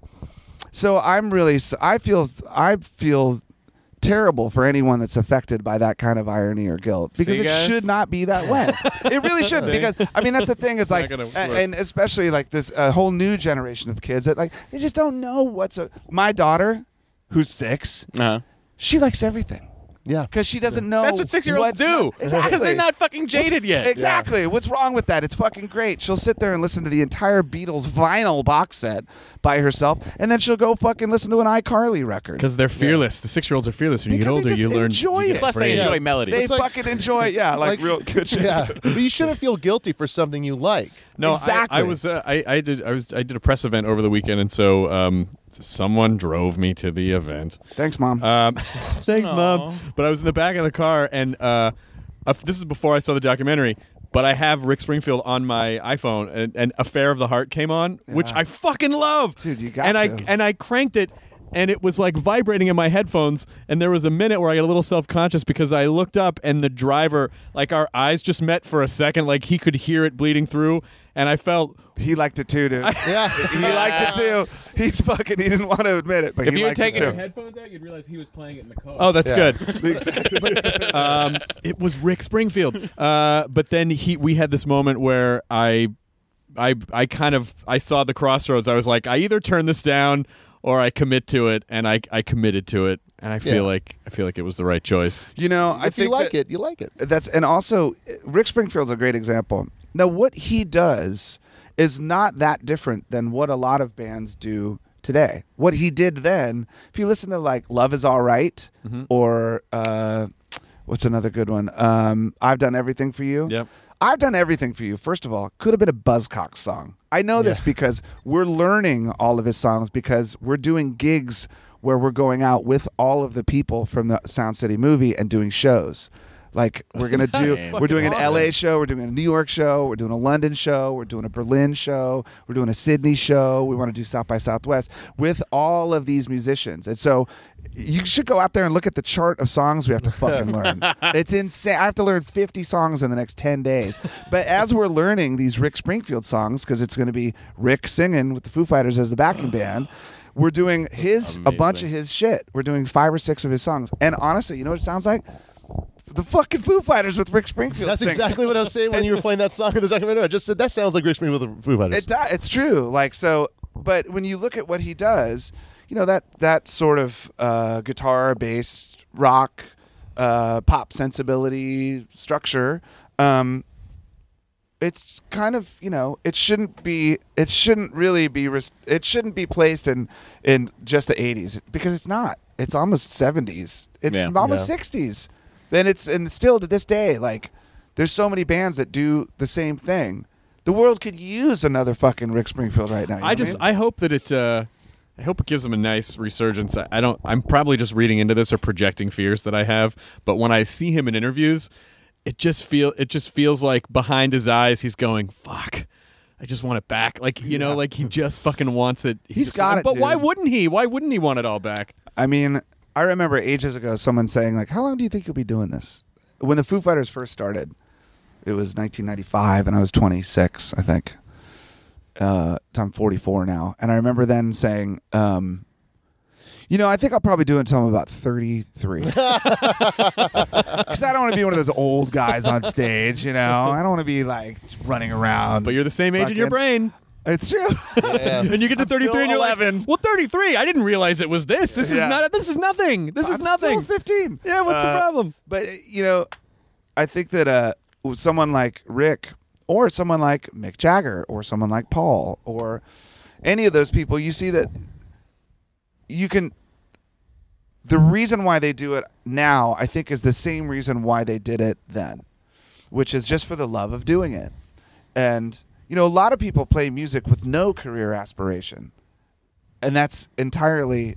so I'm really, I feel, I feel terrible for anyone that's affected by that kind of irony or guilt because See, it guys? should not be that way. It really shouldn't See? because I mean that's the thing is not like gonna and, work. and especially like this uh, whole new generation of kids that like they just don't know what's a my daughter who's six Uh-huh. she likes everything Yeah. because she doesn't know That's what six-year-olds what's do. not- exactly Because they're not fucking jaded What's- yet. Exactly. What's wrong with that? It's fucking great. She'll sit there and listen to the entire Beatles vinyl box set by herself, and then she'll go fucking listen to an iCarly record. Because they're fearless. The six-year-olds are fearless. When you Because get they older, you just learn. enjoy you it. get Plus, they afraid. enjoy Yeah. melody. They It's like- fucking enjoy, yeah, like, real good shit. Yeah. But you shouldn't feel guilty for something you like. No, Exactly. I, I was. Uh, I, I did. I was. I did a press event over the weekend, and so um, someone drove me to the event. Thanks, Mom. Um, thanks, mom. But I was in the back of the car, and uh, uh, this is before I saw the documentary. But I have Rick Springfield on my iPhone, and, and "Affair of the Heart" came on, which Yeah. I fucking love, Dude, you got and I to. and I cranked it, and it was like vibrating in my headphones. And there was a minute where I got a little self conscious because I looked up, and the driver, like our eyes just met for a second, like he could hear it bleeding through, and I felt. He liked it too, dude. Yeah. He liked it too. He's fucking. He didn't want to admit it, but If he you had liked it taken too. your headphones out, you'd realize he was playing it in the car. Oh, that's Yeah. good. um, it was Rick Springfield. Uh, but then he, we had this moment where I, I, I kind of, I saw the crossroads. I was like, I either turn this down or I commit to it, and I, I committed to it, and I feel Yeah. like, I feel like it was the right choice. You know, I If think you like that- it, you like it. That's and also Rick Springfield's a great example. Now, what he does is not that different than what a lot of bands do today. What he did then, if you listen to like "Love Is All Right" or uh, what's another good one? Um, "I've Done Everything for You." Yep. I've Done Everything for You, first of all, could have been a Buzzcocks song. I know this Yeah. because we're learning all of his songs because we're doing gigs where we're going out with all of the people from the Sound City movie and doing shows. Like we're gonna do, insane. we're doing an Fucking L A awesome. show, we're doing a New York show, we're doing a London show, we're doing a Berlin show, we're doing a Sydney show. We want to do South by Southwest with all of these musicians, and so you should go out there and look at the chart of songs we have to fucking learn. It's insane. I have to learn fifty songs in the next ten days. But as we're learning these Rick Springfield songs, because it's going to be Rick singing with the Foo Fighters as the backing band. We're doing his a bunch of amazing. his shit. We're doing five or six of his songs, and honestly, you know what it sounds like? The fucking Foo Fighters with Rick Springfield. That's singing. exactly what I was saying when you were playing that song in the documentary. I just said that sounds like Rick Springfield with the Foo Fighters. It does. It's true. Like so, but when you look at what he does, you know that that sort of uh, guitar-based rock, uh, pop sensibility structure. Um, it's kind of you know it shouldn't be it shouldn't really be res- it shouldn't be placed in in just the eighties because it's not. It's almost seventies. It's Yeah. almost Yeah. sixties. And it's and still to this day, like there's so many bands that do the same thing. The world could use another fucking Rick Springfield right now. you know I what just, mean? I hope that it, uh, I hope it gives them a nice resurgence. I, I don't, I'm probably just reading into this or projecting fears that I have. But when I see him in interviews, it just feel it just feels like behind his eyes he's going, fuck, I just want it back. Like, you know, like he just fucking wants it. He He's just got wants- it, But dude. why wouldn't he? Why wouldn't he want it all back? I mean, I remember ages ago someone saying, like, how long do you think you'll be doing this? When the Foo Fighters first started, it was nineteen ninety-five, and I was twenty-six, I think. Uh, I'm forty-four now. And I remember then saying, um, you know, I think I'll probably do it until I'm about thirty-three. Because I don't want to be one of those old guys on stage, you know? I don't want to be, like, running around. But you're the same age in your Fucking- brain. It's true. Yeah. And you get to I'm thirty-three still and you're eleven. like, well, thirty-three, I didn't realize it was this. This Yeah. is not. This is nothing. This is I'm nothing. still fifteen. Yeah, what's the Uh, problem? But, you know, I think that uh, someone like Rick or someone like Mick Jagger or someone like Paul or any of those people, you see that you can... The reason why they do it now, I think, is the same reason why they did it then, which is just for the love of doing it. And, you know, a lot of people play music with no career aspiration. And that's entirely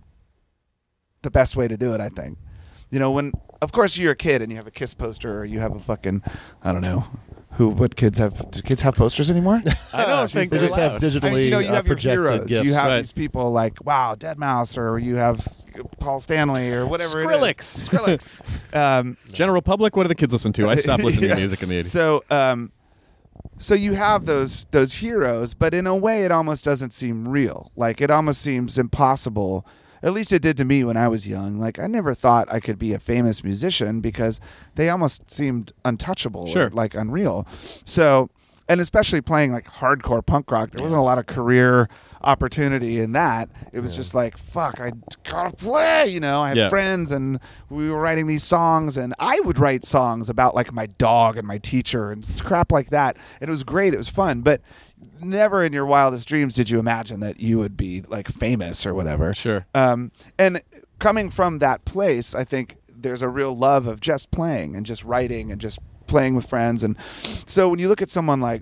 the best way to do it, I think. You know, when, of course, you're a kid and you have a Kiss poster or you have a fucking, I don't know, who, what kids have, do kids have posters anymore? I don't think They they're just have allowed. digitally I mean, you know, you uh, have your projected heroes. gifts. You have Right. these people like, wow, Deadmau5, or you have Paul Stanley or whatever Skrillex. it is. Skrillex. um, General Public, what do the kids listen to? I stopped listening Yeah. to music in the eighties. So, um, so you have those those heroes, but in a way, it almost doesn't seem real. Like it almost seems impossible. At least it did to me when I was young. Like I never thought I could be a famous musician because they almost seemed untouchable, Sure. or like unreal. So, and especially playing like hardcore punk rock, there wasn't a lot of career opportunity in that. It was just like, fuck, I gotta play. You know, I had Yeah. friends and we were writing these songs, and I would write songs about like my dog and my teacher and crap like that. And it was great. It was fun, but never in your wildest dreams did you imagine that you would be like famous or whatever. Sure. Um, and coming from that place, I think there's a real love of just playing and just writing and just playing with friends. And so when you look at someone like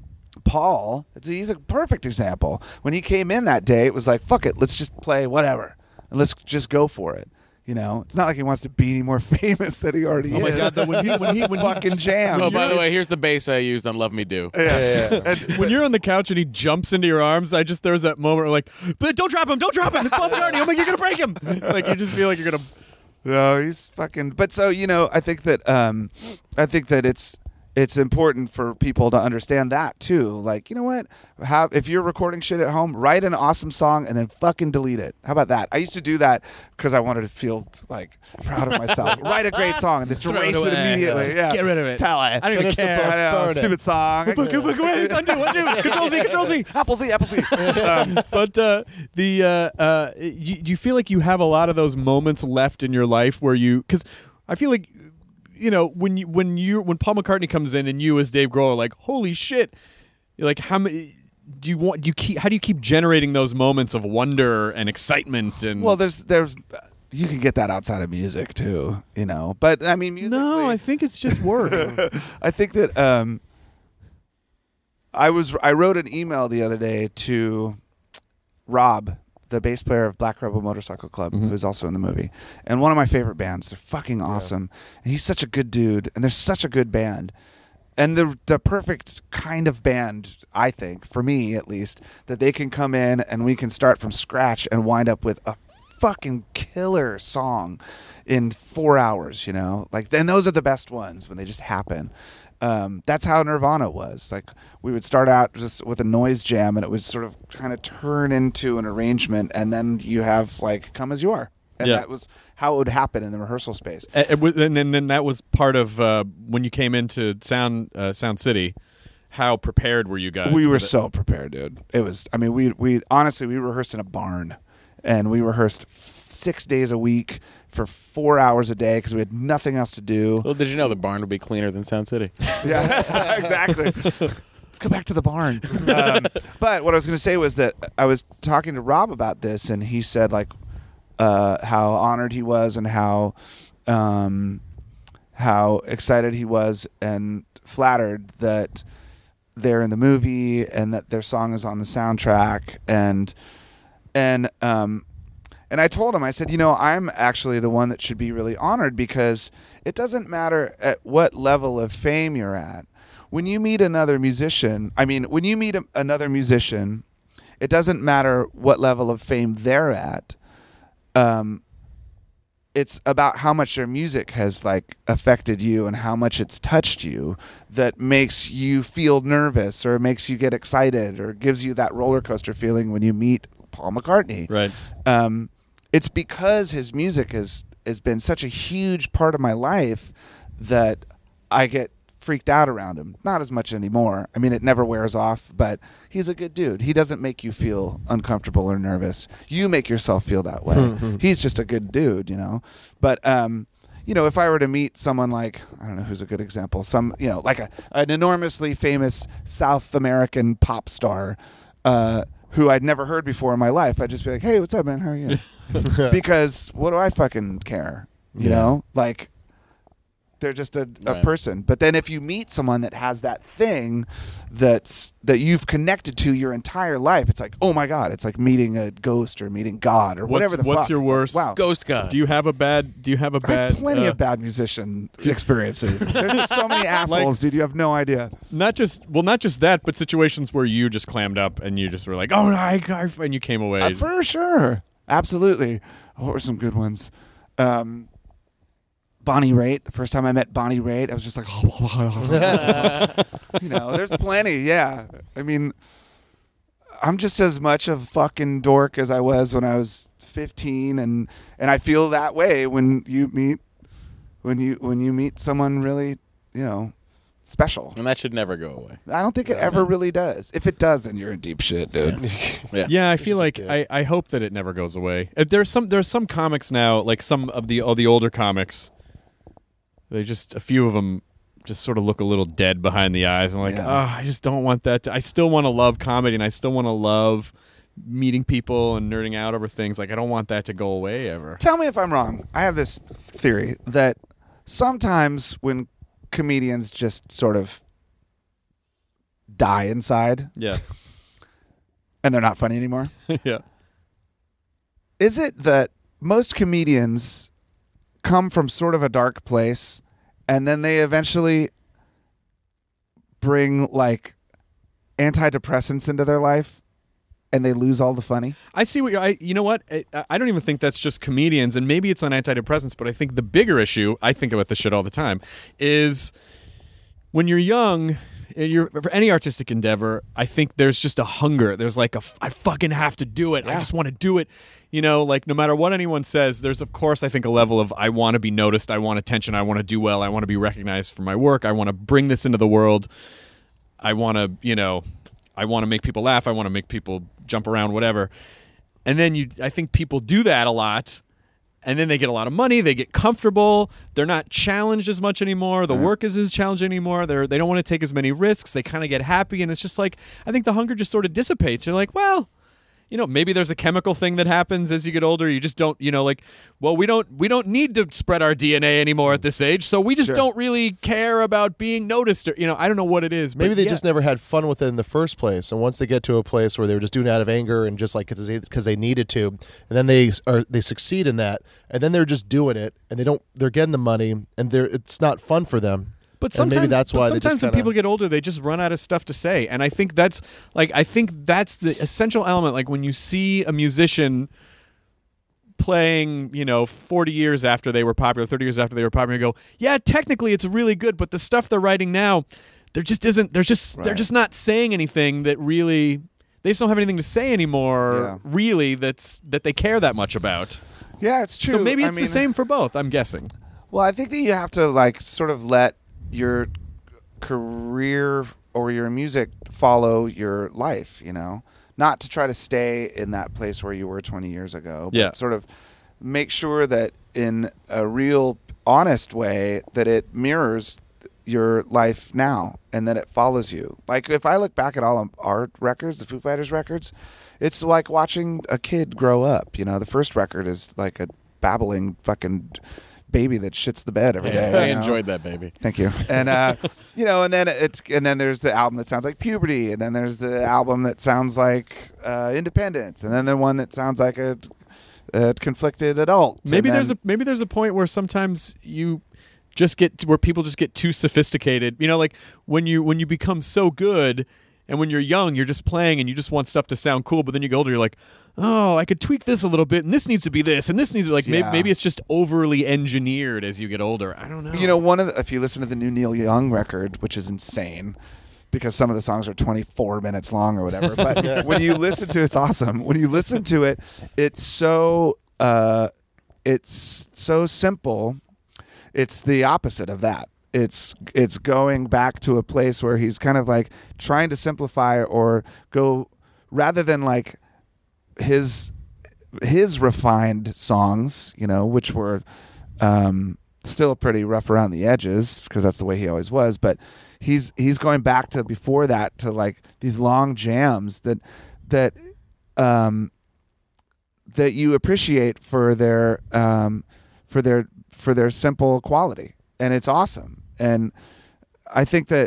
Paul, it's, he's a perfect example. When he came in that day, it was like, fuck it, let's just play whatever. And let's just go for it. You know, it's not like he wants to be any more famous than he already Oh is. my God, though, when he- This when was he- a when he- fucking jam. Oh, by the way, here's the bass I used on "Love Me Do." yeah. And- When you're on the couch and he jumps into your arms, I just there's that moment where like, but don't drop him, don't drop him. It's Paul McCartney. Oh my, you're gonna break him. Like you just feel like you're gonna. No, he's fucking. But so you know, I think that um, I think that it's it's important for people to understand that too. Like, you know what? Have if you're recording shit at home, write an awesome song and then fucking delete it. How about that? I used to do that because I wanted to feel like proud of myself. Write a great song and just Throw it erase it, away. immediately. Just Yeah, get rid of it. Tell it. I don't even Finish the care. book. I know, Burn it. stupid song. Fuck, fuck, fuck, wait, undo, undo. Control Z, Control Z. Apple Z, Apple Z. um, But uh, the uh, uh, you, do you feel like you have a lot of those moments left in your life where you? Because I feel like you know when you when you when Paul McCartney comes in and you as Dave Grohl are like, holy shit, you're like how many? Do you want? Do you keep? How do you keep generating those moments of wonder and excitement? And well, there's there's you can get that outside of music too, you know. But I mean, musically, no, I think it's just work. I think that um, I was I wrote an email the other day to Rob, the bass player of Black Rebel Motorcycle Club, Mhm. who's also in the movie, and one of my favorite bands. They're fucking awesome, and he's such a good dude, and they're such a good band, and the the perfect kind of band, I think, for me at least, that they can come in and we can start from scratch and wind up with a fucking killer song in four hours. You know, like then those are the best ones when they just happen. Um, that's how Nirvana was. Like we would start out just with a noise jam, and it would sort of kind of turn into an arrangement, and then you have like "Come as You Are," and Yeah. that was how it would happen in the rehearsal space. and, and with- and then, then that was part of uh, when you came into Sound uh, Sound City. How prepared were you guys? We were with it? so prepared, dude. It was. I mean, we we honestly we rehearsed in a barn, and we rehearsed six days a week for four hours a day because we had nothing else to do. Well, did you know the barn would be cleaner than Sound City? Yeah, exactly. Let's go back to the barn. Um, but what I was going to say was that I was talking to Rob about this, and he said like uh, how honored he was and how um, how excited he was and flattered that they're in the movie and that their song is on the soundtrack and and um, And I told him, I said, you know, I'm actually the one that should be really honored because it doesn't matter at what level of fame you're at. When you meet another musician, I mean, when you meet a, another musician, it doesn't matter what level of fame they're at. Um, it's about how much their music has like affected you and how much it's touched you that makes you feel nervous or makes you get excited or gives you that roller coaster feeling when you meet Paul McCartney. Right. Um, it's because his music has has been such a huge part of my life that I get freaked out around him. Not as much anymore. I mean, it never wears off, but he's a good dude. He doesn't make you feel uncomfortable or nervous. You make yourself feel that way. He's just a good dude, you know. But um, you know, if I were to meet someone like, I don't know who's a good example, some, you know, like a, an enormously famous South American pop star, uh, who I'd never heard before in my life, I'd just be like, "Hey, what's up, man? How are you?" Because what do I fucking care? You Yeah. know, like they're just a, a Right. person. But then if you meet someone that has that thing that's that you've connected to your entire life, it's like, oh my God, it's like meeting a ghost or meeting God or What's- whatever the what's fuck. your It's like, worst wow. Ghost God. Do you have a bad? Do you have a I bad? have plenty uh, of bad musician experiences. There's so many assholes, dude. You have no idea. Not just well, not just that, but situations where you just clammed up and you just were like, "Oh, I, I," and you came away. Uh, for sure. Absolutely. What were some good ones? Um, Bonnie Raitt. The first time I met Bonnie Raitt, I was just like, you know, there's plenty. Yeah. I mean, I'm just as much a fucking dork as I was when I was fifteen, and and I feel that way when you meet when you when you meet someone really, you know, special. and that should never go away. I don't think it ever really does. If it does, then you're in deep shit, dude. Yeah. Yeah, I feel like good. I, I hope that it never goes away. Uh, There's some there's some comics now, like some of the all the older comics. They just a few of them just sort of look a little dead behind the eyes. I'm like, Yeah. oh, I just don't want that. To, I still want to love comedy, and I still want to love meeting people and nerding out over things. Like I don't want that to go away ever. Tell me if I'm wrong. I have this theory that sometimes when comedians just sort of die inside Yeah, and they're not funny anymore, yeah. is it that most comedians come from sort of a dark place and then they eventually bring like antidepressants into their life and they lose all the funny? I see what you're, I. You know what? I, I don't even think that's just comedians, and maybe it's on antidepressants. But I think the bigger issue, I think about this shit all the time, is when you're young. You're, for any artistic endeavor, I think there's just a hunger. There's like a, I fucking have to do it. I Yeah. just want to do it. You know, like no matter what anyone says, there's of course I think a level of I want to be noticed. I want attention. I want to do well. I want to be recognized for my work. I want to bring this into the world. I want to, you know, I want to make people laugh. I want to make people jump around, whatever. And then you, I think people do that a lot. And then they get a lot of money. They get comfortable. They're not challenged as much anymore. The work is as challenging anymore. They're they don't want to take as many risks. They kind of get happy, and it's just like I think the hunger just sort of dissipates. You're like, well, you know, maybe there's a chemical thing that happens as you get older. You just don't, you know, like, well, we don't we don't need to spread our D N A anymore at this age, so we just Sure. don't really care about being noticed. Or you know, I don't know what it is. Maybe but they yeah. just never had fun with it in the first place, and once they get to a place where they were just doing it out of anger and just like because they, 'cause they needed to, and then they are they succeed in that, and then they're just doing it, and they don't they're getting the money, and they're it's not fun for them. But And maybe sometimes, that's but why they sometimes just when kinda- people get older, they just run out of stuff to say, and I think that's like I think that's the essential element. Like when you see a musician playing, you know, forty years after they were popular, thirty years after they were popular, you go, yeah, technically it's really good, but the stuff they're writing now, there just isn't. They're just they're Right. just not saying anything that really. They just don't have anything to say anymore. Yeah. Really, that's that they care that much about. Yeah, it's true. So maybe I it's mean, the same for both. I'm guessing. Well, I think that you have to like sort of let your career or your music follow your life, you know, not to try to stay in that place where you were twenty years ago, but Yeah. sort of make sure that in a real honest way that it mirrors your life now and that it follows you. Like if I look back at all of our records, the Foo Fighters records, it's like watching a kid grow up. You know, the first record is like a babbling fucking baby that shits the bed every day. I you know? enjoyed that, baby. Thank you. And uh, you know, and then it's and then there's the album that sounds like Puberty, and then there's the album that sounds like uh, Independence, and then the one that sounds like a a conflicted adult. Maybe And there's then- a maybe there's a point where sometimes you just get to where people just get too sophisticated. You know, like when you when you become so good, and when you're young, you're just playing and you just want stuff to sound cool. But then you get older, you're like, oh, I could tweak this a little bit, and this needs to be this, and this needs to be like maybe, Yeah. maybe it's just overly engineered as you get older. I don't know. You know, one of the, if you listen to the new Neil Young record, which is insane, because some of the songs are twenty-four minutes long or whatever. But when you listen to it, it's awesome. When you listen to it, it's so uh, it's so simple. It's the opposite of that. It's it's going back to a place where he's kind of like trying to simplify or go rather than like his his refined songs, you know, which were um, still pretty rough around the edges because that's the way he always was. But he's he's going back to before that to like these long jams that that um, that you appreciate for their um, for their for their simple quality, and it's awesome. And I think that,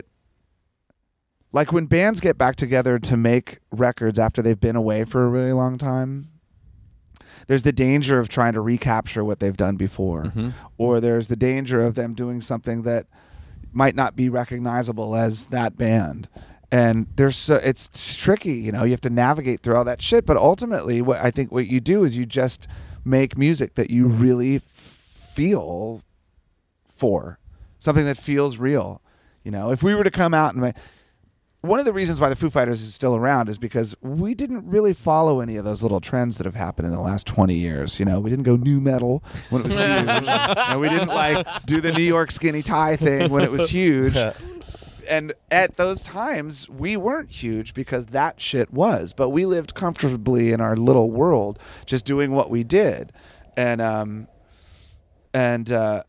like, when bands get back together to make records after they've been away for a really long time, there's the danger of trying to recapture what they've done before. Mm-hmm. Or there's the danger of them doing something that might not be recognizable as that band. And there's so, it's tricky, you know, you have to navigate through all that shit. But ultimately, what I think what you do is you just make music that you really f- feel for. Something that feels real. You know, if we were to come out and make, one of the reasons why the Foo Fighters is still around is because we didn't really follow any of those little trends that have happened in the last twenty years. You know, we didn't go new metal when it was huge. And we didn't like do the New York skinny tie thing when it was huge. And at those times, we weren't huge because that shit was. But we lived comfortably in our little world, just doing what we did. And, um, and, uh,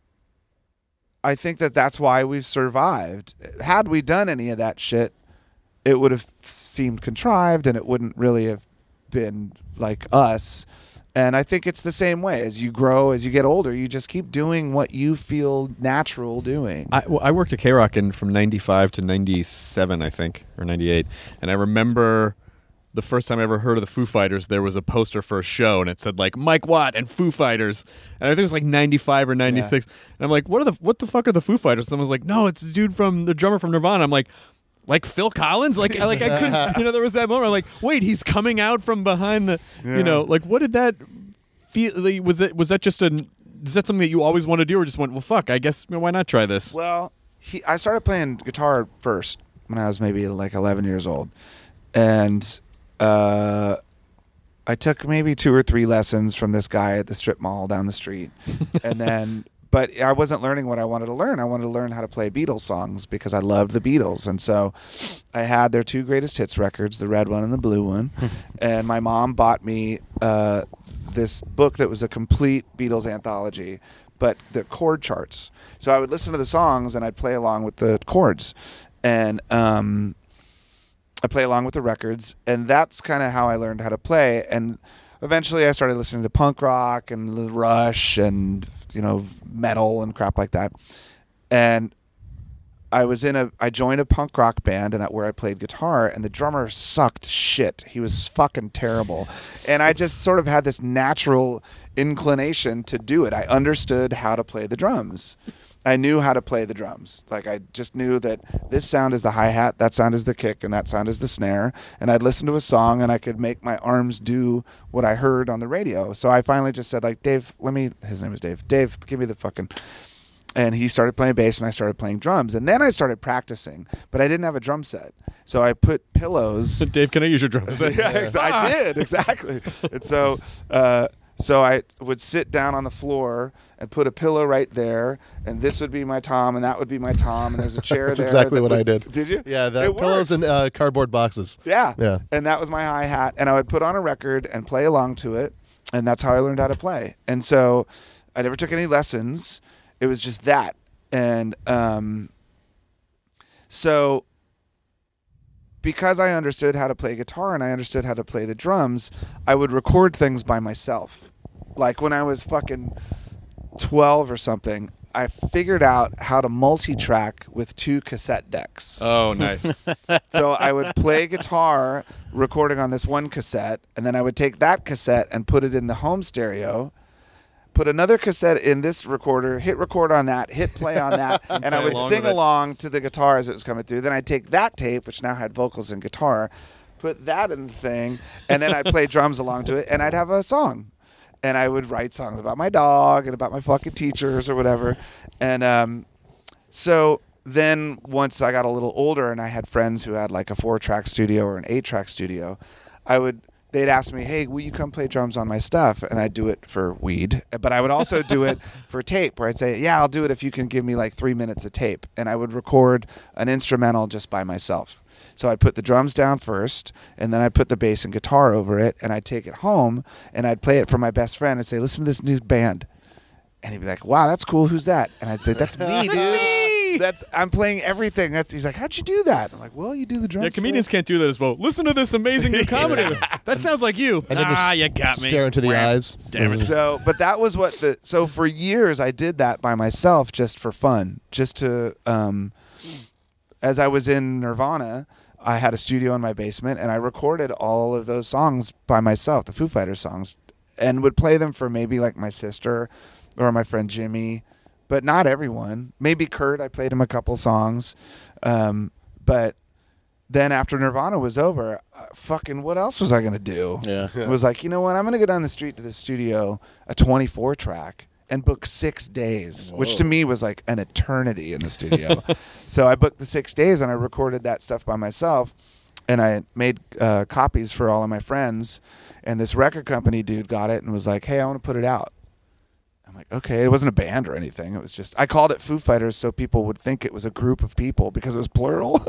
I think that that's why we've survived. Had we done any of that shit, it would have seemed contrived and it wouldn't really have been like us. And I think it's the same way. As you grow, as you get older, you just keep doing what you feel natural doing. I, well, I worked at K-Rock in from ninety-five to ninety-seven, I think, or ninety-eight. And I remember the first time I ever heard of the Foo Fighters, there was a poster for a show, and it said, like, Mike Watt and Foo Fighters. And I think it was, like, ninety-five or ninety-six. Yeah. And I'm like, what are the what the fuck are the Foo Fighters? Someone's like, no, it's the dude from, the drummer from Nirvana. I'm like, like Phil Collins? Like, I, like I couldn't, you know, there was that moment. I'm like, wait, he's coming out from behind the, Yeah. you know, like, what did that feel, like, was it, was that just a, is that something that you always want to do, or just went, well, fuck, I guess, you know, why not try this? Well, he, I started playing guitar first when I was maybe like eleven years old. And uh, I took maybe two or three lessons from this guy at the strip mall down the street. And then, but I wasn't learning what I wanted to learn. I wanted to learn how to play Beatles songs because I loved the Beatles. And so I had their two greatest hits records, the red one and the blue one. And my mom bought me uh, this book that was a complete Beatles anthology, but the chord charts. So I would listen to the songs and I'd play along with the chords. And um, I play along with the records. And that's kind of how I learned how to play. And eventually I started listening to punk rock and the Rush and, you know, metal and crap like that. And I was in a, I joined a punk rock band and where I played guitar, and the drummer sucked shit. He was fucking terrible. And I just sort of had this natural inclination to do it. I understood how to play the drums. I knew how to play the drums. Like, I just knew that this sound is the hi-hat, that sound is the kick, and that sound is the snare. And I'd listen to a song and I could make my arms do what I heard on the radio. So I finally just said, like, Dave, let me, his name was Dave, Dave, give me the fucking, and he started playing bass and I started playing drums. And then I started practicing, but I didn't have a drum set. So I put pillows. Dave, can I use your drum set? Yeah, ex- I did, exactly. And so, uh, so I would sit down on the floor and put a pillow right there, and this would be my tom, and that would be my tom, and there's a chair That's there. exactly that what would, I did. Did you? Yeah, the It pillows works. and uh, cardboard boxes. Yeah. Yeah. And that was my hi-hat, and I would put on a record and play along to it, and that's how I learned how to play. And so I never took any lessons. It was just that. And um, so because I understood how to play guitar and I understood how to play the drums, I would record things by myself. Like when I was fucking twelve or something, I figured out how to multi-track with two cassette decks. Oh, nice. So I would play guitar recording on this one cassette, and then I would take that cassette and put it in the home stereo, put another cassette in this recorder, hit record on that, hit play on that, and I Play would along sing with it. along to the guitar as it was coming through. Then I'd take that tape, which now had vocals and guitar, put that in the thing, and then I'd play drums along to it, and I'd have a song. And I would write songs about my dog and about my fucking teachers or whatever. And um, so then once I got a little older and I had friends who had like a four-track studio or an eight-track studio, I would they'd ask me, hey, will you come play drums on my stuff? And I'd do it for weed. But I would also do it for tape, where I'd say, yeah, I'll do it if you can give me like three minutes of tape. And I would record an instrumental just by myself. So I'd put the drums down first, and then I'd put the bass and guitar over it, and I'd take it home, and I'd play it for my best friend and say, listen to this new band. And he'd be like, wow, that's cool. Who's that? And I'd say, that's me, dude. That's I'm playing everything. That's He's like, how'd you do that? I'm like, well, you do the drums. Yeah, comedians first. can't do that as well. Listen to this amazing new comedy. That sounds like you. And then ah, just you got me. Stare into the Wham. eyes. Damn it. So, but that was what the. So for years, I did that by myself, just for fun, just to. Um, as I was in Nirvana, I had a studio in my basement, and I recorded all of those songs by myself, the Foo Fighters songs, and would play them for maybe like my sister or my friend Jimmy, but not everyone. Maybe Kurt, I played him a couple songs. Um, but then after Nirvana was over, uh, fucking what else was I going to do? Yeah. It was like, you know what? I'm going to go down the street to the studio, a twenty-four track, and book six days, which to me was like an eternity in the studio. So I booked the six days and I recorded that stuff by myself, and I made uh, copies for all of my friends. And this record company dude got it and was like, hey, I want to put it out. I'm like, okay. It wasn't a band or anything. It was just, I called it Foo Fighters so people would think it was a group of people because it was plural.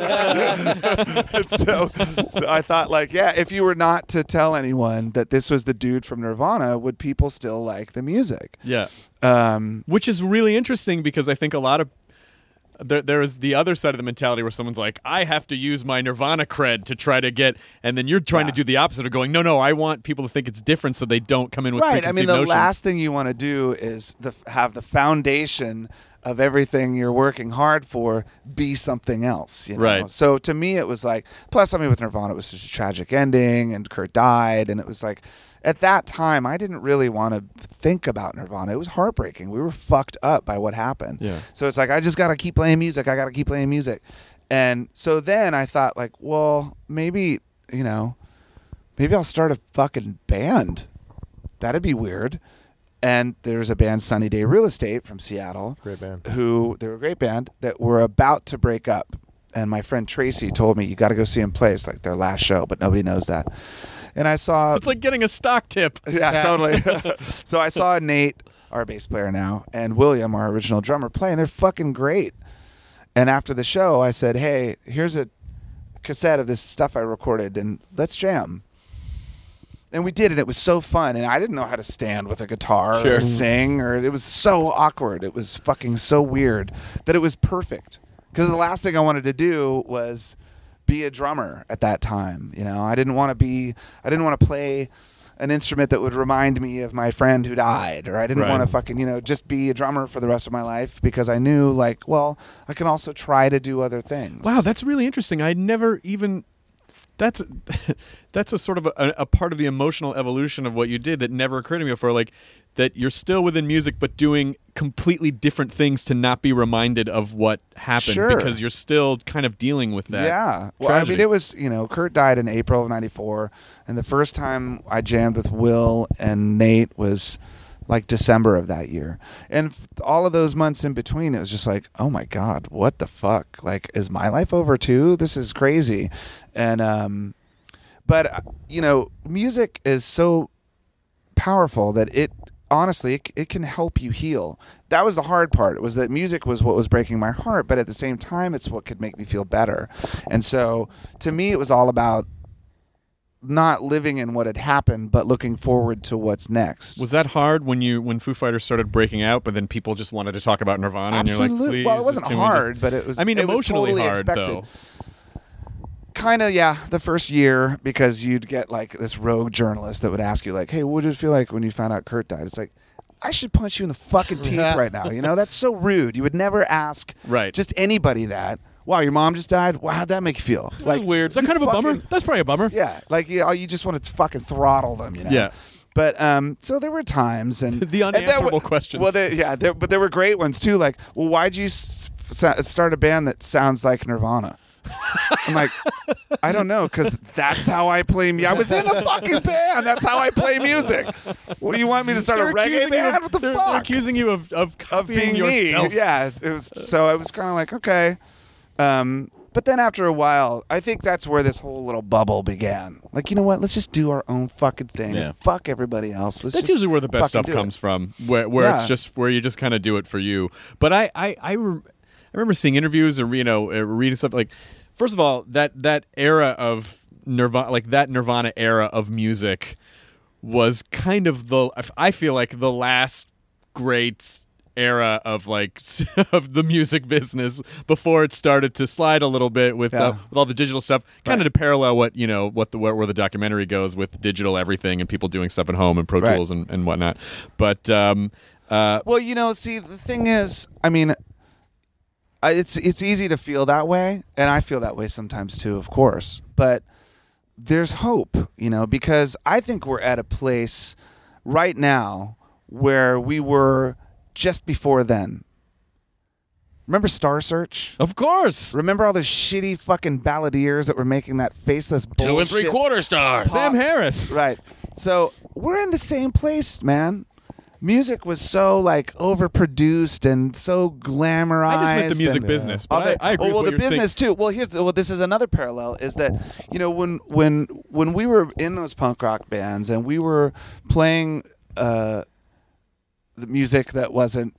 And so, so I thought, like, yeah, if you were not to tell anyone that this was the dude from Nirvana, would people still like the music? Yeah. Um, Which is really interesting because I think a lot of there there is the other side of the mentality where someone's like, I have to use my Nirvana cred to try to get, and then you're trying Yeah. to do the opposite of going, no, no, I want people to think it's different so they don't come in with right. I mean, preconceived the notions. last thing you want to do is the, have the foundation of everything you're working hard for be something else. You know? Right. So to me, it was like, plus, I mean, with Nirvana, it was such a tragic ending, and Kurt died, and it was like, at that time, I didn't really want to think about Nirvana. It was heartbreaking. We were fucked up by what happened. Yeah. So it's like, I just got to keep playing music. I got to keep playing music. And so then I thought, like, well, maybe, you know, maybe I'll start a fucking band. That'd be weird. And there's a band, Sunny Day Real Estate from Seattle. Great band. Who, they were a great band that were about to break up. And my friend Tracy told me, you got to go see them play. It's like their last show, but nobody knows that. And I saw... It's like getting a stock tip. Yeah, totally. So I saw Nate, our bass player now, and William, our original drummer, play, and they're fucking great. And after the show, I said, hey, here's a cassette of this stuff I recorded, and let's jam. And we did it. It was so fun, and I didn't know how to stand with a guitar Sure. or sing, or it was so awkward. It was fucking so weird that it was perfect. Because the last thing I wanted to do was be a drummer at that time. You know, I didn't want to be, I didn't want to play an instrument that would remind me of my friend who died, or I didn't Right. want to fucking, you know, just be a drummer for the rest of my life, because I knew, like, well, I can also try to do other things. Wow, that's really interesting. I never even that's that's a sort of a, a part of the emotional evolution of what you did that never occurred to me before. Like that you're still within music, but doing completely different things to not be reminded of what happened Sure. because you're still kind of dealing with that. Yeah. Well, I tragedy. mean, it was, you know, Kurt died in April of ninety-four, and the first time I jammed with Will and Nate was like December of that year. And f- all of those months in between, it was just like, oh my God, what the fuck? Like, is my life over too? This is crazy. And, um, but, uh, you know, music is so powerful that it, honestly, it, it can help you heal. That was the hard part. It was that music was what was breaking my heart, but at the same time, it's what could make me feel better. And so to me, it was all about not living in what had happened, but looking forward to what's next. Was that hard when you when Foo Fighters started breaking out, but then people just wanted to talk about Nirvana, and you're like, Absolutely. please, Well, it wasn't can we hard, just- but it was. I mean, it was emotionally totally hard expected. though. Kind of, yeah. The first year, because you'd get like this rogue journalist that would ask you, like, "Hey, what did it feel like when you found out Kurt died?" It's like, I should punch you in the fucking teeth right now. You know, that's so rude. You would never ask Right. just anybody that. Wow, your mom just died. Wow, how'd that make you feel? Like weird. Is that you kind of a bummer? fucking- That's probably a bummer. Yeah, like you, know, you just want to fucking throttle them. You know. Yeah. But um, so there were times and The and there unanswerable were- questions. Well, there, yeah, there, but there were great ones too. Like, well, why'd you s- s- start a band that sounds like Nirvana? I'm like, I don't know, because that's how I play music. I was in a fucking band. That's how I play music. What do you want me to start They're a reggae accusing you band? of- What the they're, fuck? They're accusing you of of, of copying being yourself. me. Yeah, it was. So I was kind of like, okay. Um, but then after a while, I think that's where this whole little bubble began. Like, you know what? Let's just do our own fucking thing. Yeah. And fuck everybody else. Let's That's just usually where the best fucking stuff do it. comes from, where where Yeah. it's just where you just kind of do it for you. But I I I, re- I remember seeing interviews or you know uh, reading stuff like, first of all, that that era of Nirvana, like that Nirvana era of music, was kind of the I feel like the last great era of like of the music business before it started to slide a little bit with Yeah. uh, with all the digital stuff, kind of Right. to parallel what you know what the where, where the documentary goes with digital everything and people doing stuff at home and Pro Right. Tools and, and whatnot. But um, uh, Well, you know, see, the thing is, I mean, I- it's it's easy to feel that way, and I feel that way sometimes too, of course. But there's hope, you know, because I think we're at a place right now where we were just before then. Remember Star Search? of course, Remember all those shitty fucking balladeers that were making that faceless bullshit? Two and three quarter stars. Sam Harris. Right. So we're in the same place, man. Music was so like overproduced and so glamorized. I just meant the music and- business, All but that- I, I agree oh, with well, what the you're saying. business too. Well, here's the, well, this is another parallel. Is that you know when when when we were in those punk rock bands and we were playing uh, the music that wasn't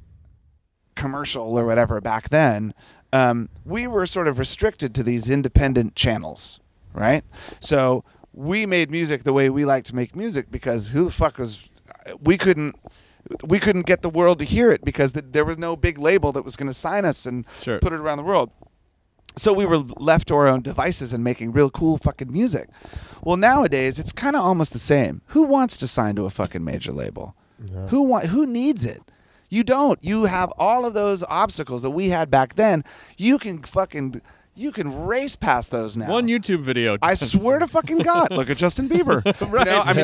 commercial or whatever back then, um, we were sort of restricted to these independent channels, right? So we made music the way we like to make music because who the fuck was we couldn't we couldn't get the world to hear it because th- there was no big label that was going to sign us and Sure. put it around the world. So we were left to our own devices and making real cool fucking music. Well, nowadays it's kind of almost the same. Who wants to sign to a fucking major label? Who want? Who needs it? You don't. You have all of those obstacles that we had back then. You can fucking you can race past those now. One YouTube video. I swear to fucking God, look at Justin Bieber. You know, I mean,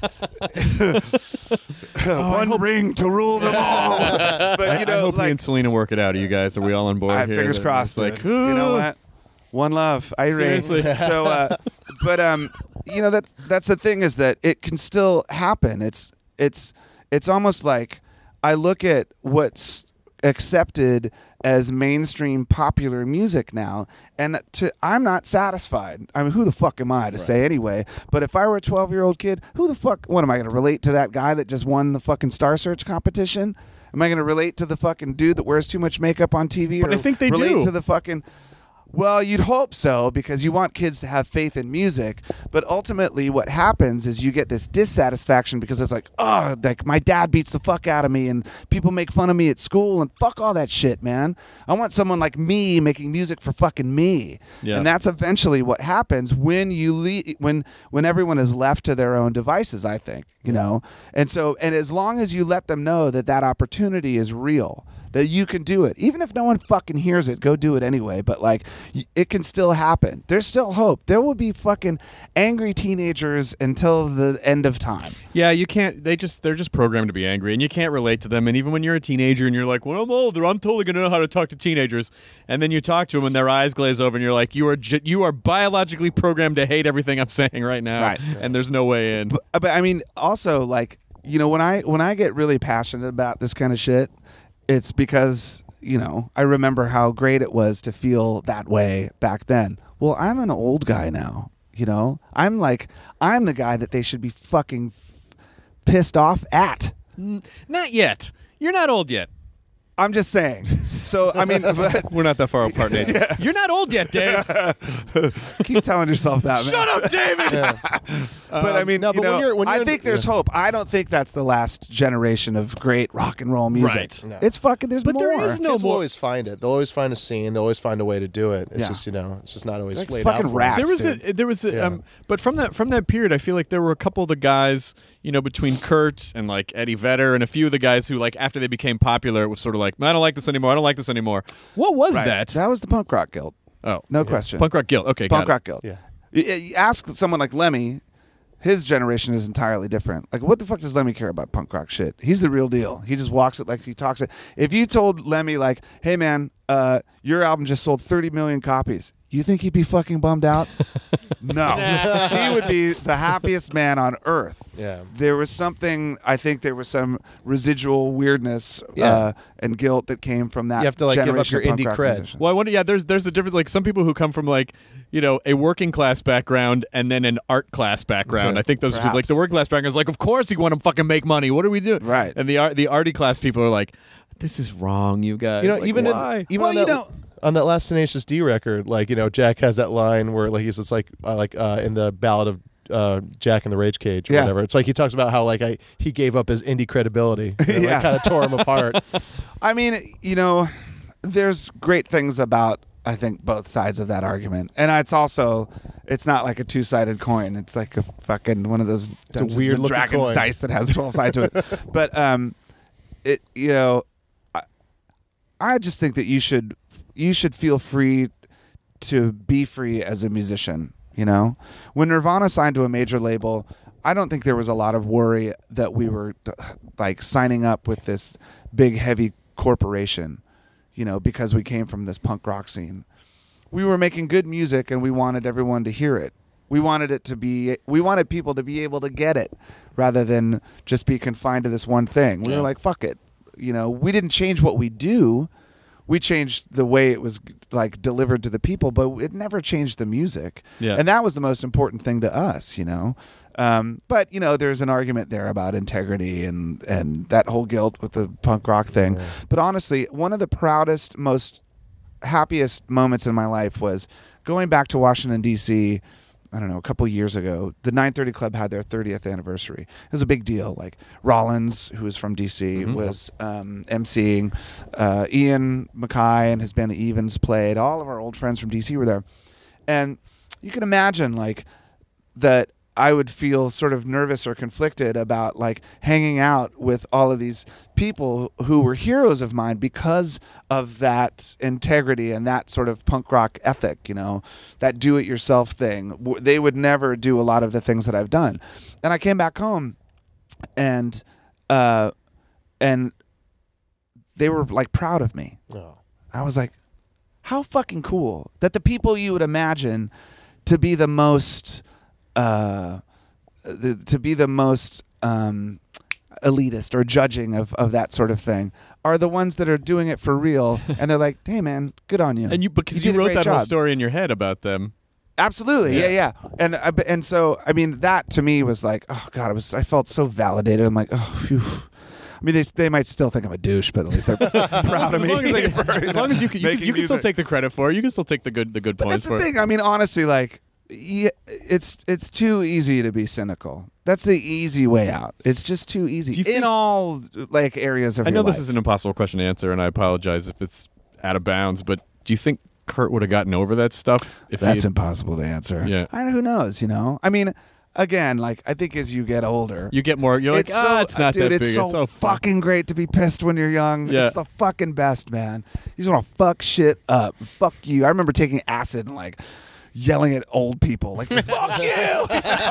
it's like one ring to rule them all. But you know, I hope like, me and Selena work it out. Are you guys? Are we all on board I- here? fingers That crossed. it's Like, dude. you know "Ooh." what? One love. I Seriously. So, uh, but um, you know that's that's the thing is that it can still happen. It's it's it's almost like I look at what's accepted as mainstream popular music now, and to I'm not satisfied. I mean, who the fuck am I to say anyway? But if I were a twelve year old kid, who the fuck? What am I going to relate to that guy that just won the fucking Star Search competition? Am I going to relate to the fucking dude that wears too much makeup on T V? But or I think they relate do. to the fucking. Well, you'd hope so because you want kids to have faith in music. But ultimately, what happens is you get this dissatisfaction because it's like, oh, like my dad beats the fuck out of me and people make fun of me at school and fuck all that shit, man. I want someone like me making music for fucking me. Yeah. And that's eventually what happens when you le- when when everyone is left to their own devices, I think, you know. And so and as long as you let them know that that opportunity is real, that you can do it. Even if no one fucking hears it, go do it anyway. But like, y- it can still happen. There's still hope. There will be fucking angry teenagers until the end of time. Yeah, you can't. They just they're just programmed to be angry, and you can't relate to them. And even when you're a teenager and you're like, "When I'm older, I'm totally gonna know how to talk to teenagers," and then you talk to them and their eyes glaze over, and you're like, "You are j- you are biologically programmed to hate everything I'm saying right now," Right. and there's no way in. But, but I mean, also like, you know, when I when I get really passionate about this kind of shit, it's because, you know, I remember how great it was to feel that way back then. Well, I'm an old guy now, you know? I'm like, I'm the guy that they should be fucking pissed off at. Not yet. You're not old yet. I'm just saying. So I mean, but We're not that far apart, Nate. Yeah. You're not old yet, Dave. keep telling yourself that. Man. Shut up, David. Yeah. But I mean, no, you but when know, you're- when I you're in- think there's yeah. hope. I don't think that's the last generation of great rock and roll music. Right. No. It's fucking. There's But more. there is no Kids will more. always find it. They'll always find a scene. They'll always find a way to do it. It's Yeah. just you know, it's just not always Like laid fucking out for rats. them. There was dude. a there was a Yeah. um, but from that from that period, I feel like there were a couple of the guys, you know, between Kurt and like Eddie Vedder and a few of the guys who like after they became popular, it was sort of like, I don't like this anymore. I don't like this anymore. What was Right. that? That was the punk rock guild. Oh, No question. Punk Rock Guild. Okay, Punk got rock guild. Yeah. You, you ask someone like Lemmy. His generation is entirely different. Like, what the fuck does Lemmy care about punk rock shit? He's the real deal. He just walks it like he talks it. If you told Lemmy, like, hey, man, uh, your album just sold thirty million copies, you think he'd be fucking bummed out? No. He would be the happiest man on earth. Yeah. There was something, I think there was some residual weirdness Yeah. uh, and guilt that came from that You have to, like, give up generation your of punk indie rock cred. musicians. Well, I wonder. Yeah, there's there's a difference. Like some people who come from like you know a working class background and then an art class background. Sure. I think those are Perhaps. like the working class background is like, of course you want to fucking make money. What are we doing? Right. And the art the arty class people are like, this is wrong, you guys. You know, Like, even in, why? even Well, on you that, know- on that last Tenacious D record, like you know, Jack has that line where like he's just like uh, like uh, in the ballad of uh, Jack in the Rage Cage or Yeah. whatever. It's like he talks about how like I he gave up his indie credibility. And it, Yeah. like, kind of tore him apart. I mean, you know, there's great things about I think both sides of that argument, and it's also it's not like a two sided coin. It's like a fucking one of those a Dungeons weird and looking Dragons coin. dice that has twelve sides to it. But um, it you know, I, I just think that you should you should feel free to be free as a musician. You know, when Nirvana signed to a major label, I don't think there was a lot of worry that we were like signing up with this big heavy corporation, you know, because we came from this punk rock scene. We were making good music and we wanted everyone to hear it. We wanted it to be we wanted people to be able to get it rather than just be confined to this one thing. We Yeah. were like, fuck it. You know, we didn't change what we do. We changed the way it was like delivered to the people, but it never changed the music. Yeah. And that was the most important thing to us, you know. Um, but you know, there's an argument there about integrity and and that whole guilt with the punk rock thing. Yeah. But honestly, one of the proudest, most happiest moments in my life was going back to Washington D C I don't know, a couple years ago. The nine thirty Club had their thirtieth anniversary. It was a big deal. Like Rollins, who was from D C, Mhm. was um, emceeing. Uh, Ian Mackay and his band The Evens played. All of our old friends from D C were there. And you can imagine like that I would feel sort of nervous or conflicted about like hanging out with all of these people who were heroes of mine because of that integrity and that sort of punk rock ethic, you know, that do-it-yourself thing. W- They would never do a lot of the things that I've done. And I came back home and uh, and they were like proud of me. Oh. I was like, how fucking cool that the people you would imagine to be the most, uh, the, to be the most um, elitist or judging of, of that sort of thing are the ones that are doing it for real. And they're like, hey man, good on you. And you because you, did a wrote great that whole job. story in your head about them. Absolutely, yeah, Yeah. yeah, and uh, b- and so I mean that to me was like, oh god, I was I felt so validated. I'm like, oh, phew. I mean they they might still think I'm a douche, but at least they're proud of As me. long as, they, for, as, long as you can, you, can, making you can still music. take the credit for it. You can still take the good the good But points that's the for it. thing. I mean, honestly, like, yeah, it's it's too easy to be cynical. That's the easy way out. It's just too easy Do you in think- all like areas of. I know your this life. is an impossible question to answer, and I apologize if it's out of bounds. But do you think Kurt would have gotten over that stuff? If That's he impossible to answer. Yeah. I who knows? You know. I mean, again, like I think as you get older, you get more, you're like, it's ah, so, it's not dude, that it's big. so, it's so fun. fucking great to be pissed when you're young. Yeah. It's the fucking best, man. You just want to fuck shit up. Fuck you. I remember taking acid and like yelling at old people, like "fuck you."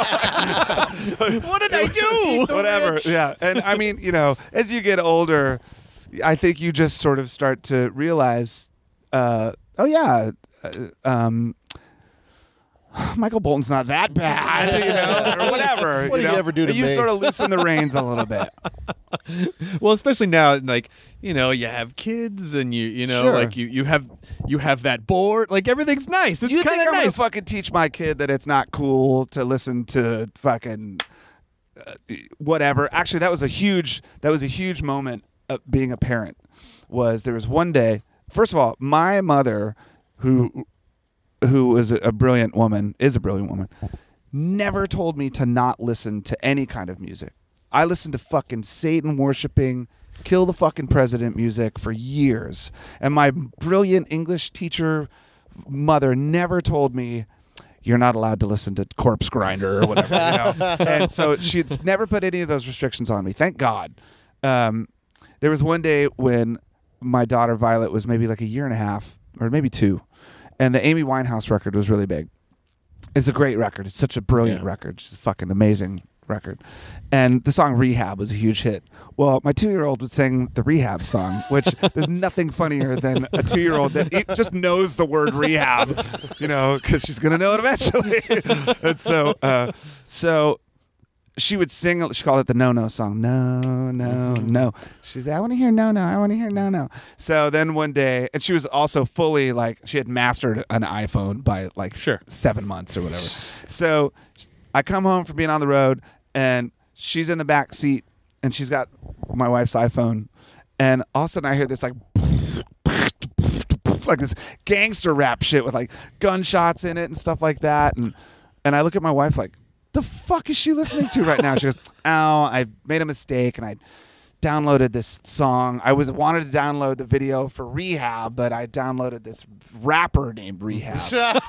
What did I do? Whatever. Yeah. And I mean, you know, as you get older, I think you just sort of start to realize, uh, oh yeah, uh, um. Michael Bolton's not that bad, you know, or whatever. What did you he know? ever do to you me? sort of loosen the reins a little bit. Well, especially now, like you know, you have kids, and you you know, Sure. like you you have you have that board. Like everything's nice. It's you kind think of I'm gonna nice. fucking teach my kid that it's not cool to listen to fucking uh, whatever? Actually, that was a huge that was a huge moment of being a parent was there was one day. First of all, my mother, who who was a brilliant woman, is a brilliant woman, never told me to not listen to any kind of music. I listened to fucking Satan worshiping, kill the fucking president music for years. And my brilliant English teacher mother never told me, you're not allowed to listen to Corpse Grinder or whatever. You know? And so she's never put any of those restrictions on me. Thank God. Um, there was one day when my daughter Violet was maybe like a year and a half or maybe two. And the Amy Winehouse record was really big. It's a great record. It's such a brilliant Yeah. record. It's a fucking amazing record. And the song Rehab was a huge hit. Well, my two-year-old would sing the Rehab song, which there's nothing funnier than a two-year-old that e- just knows the word rehab, you know, because she's going to know it eventually. And so, uh, so she would sing, she called it the no-no song. No, no, no. She said, I want to hear no-no. I want to hear no-no. So then one day, and she was also fully like, she had mastered an iPhone by like Sure. seven months or whatever. So I come home from being on the road, and she's in the back seat, and she's got my wife's iPhone, and all of a sudden I hear this like like this gangster rap shit with like gunshots in it and stuff like that, and and I look at my wife like, the fuck is she listening to right now? She goes, oh, I made a mistake and I downloaded this song. I was wanted to download the video for Rehab, but I downloaded this rapper named Rehab.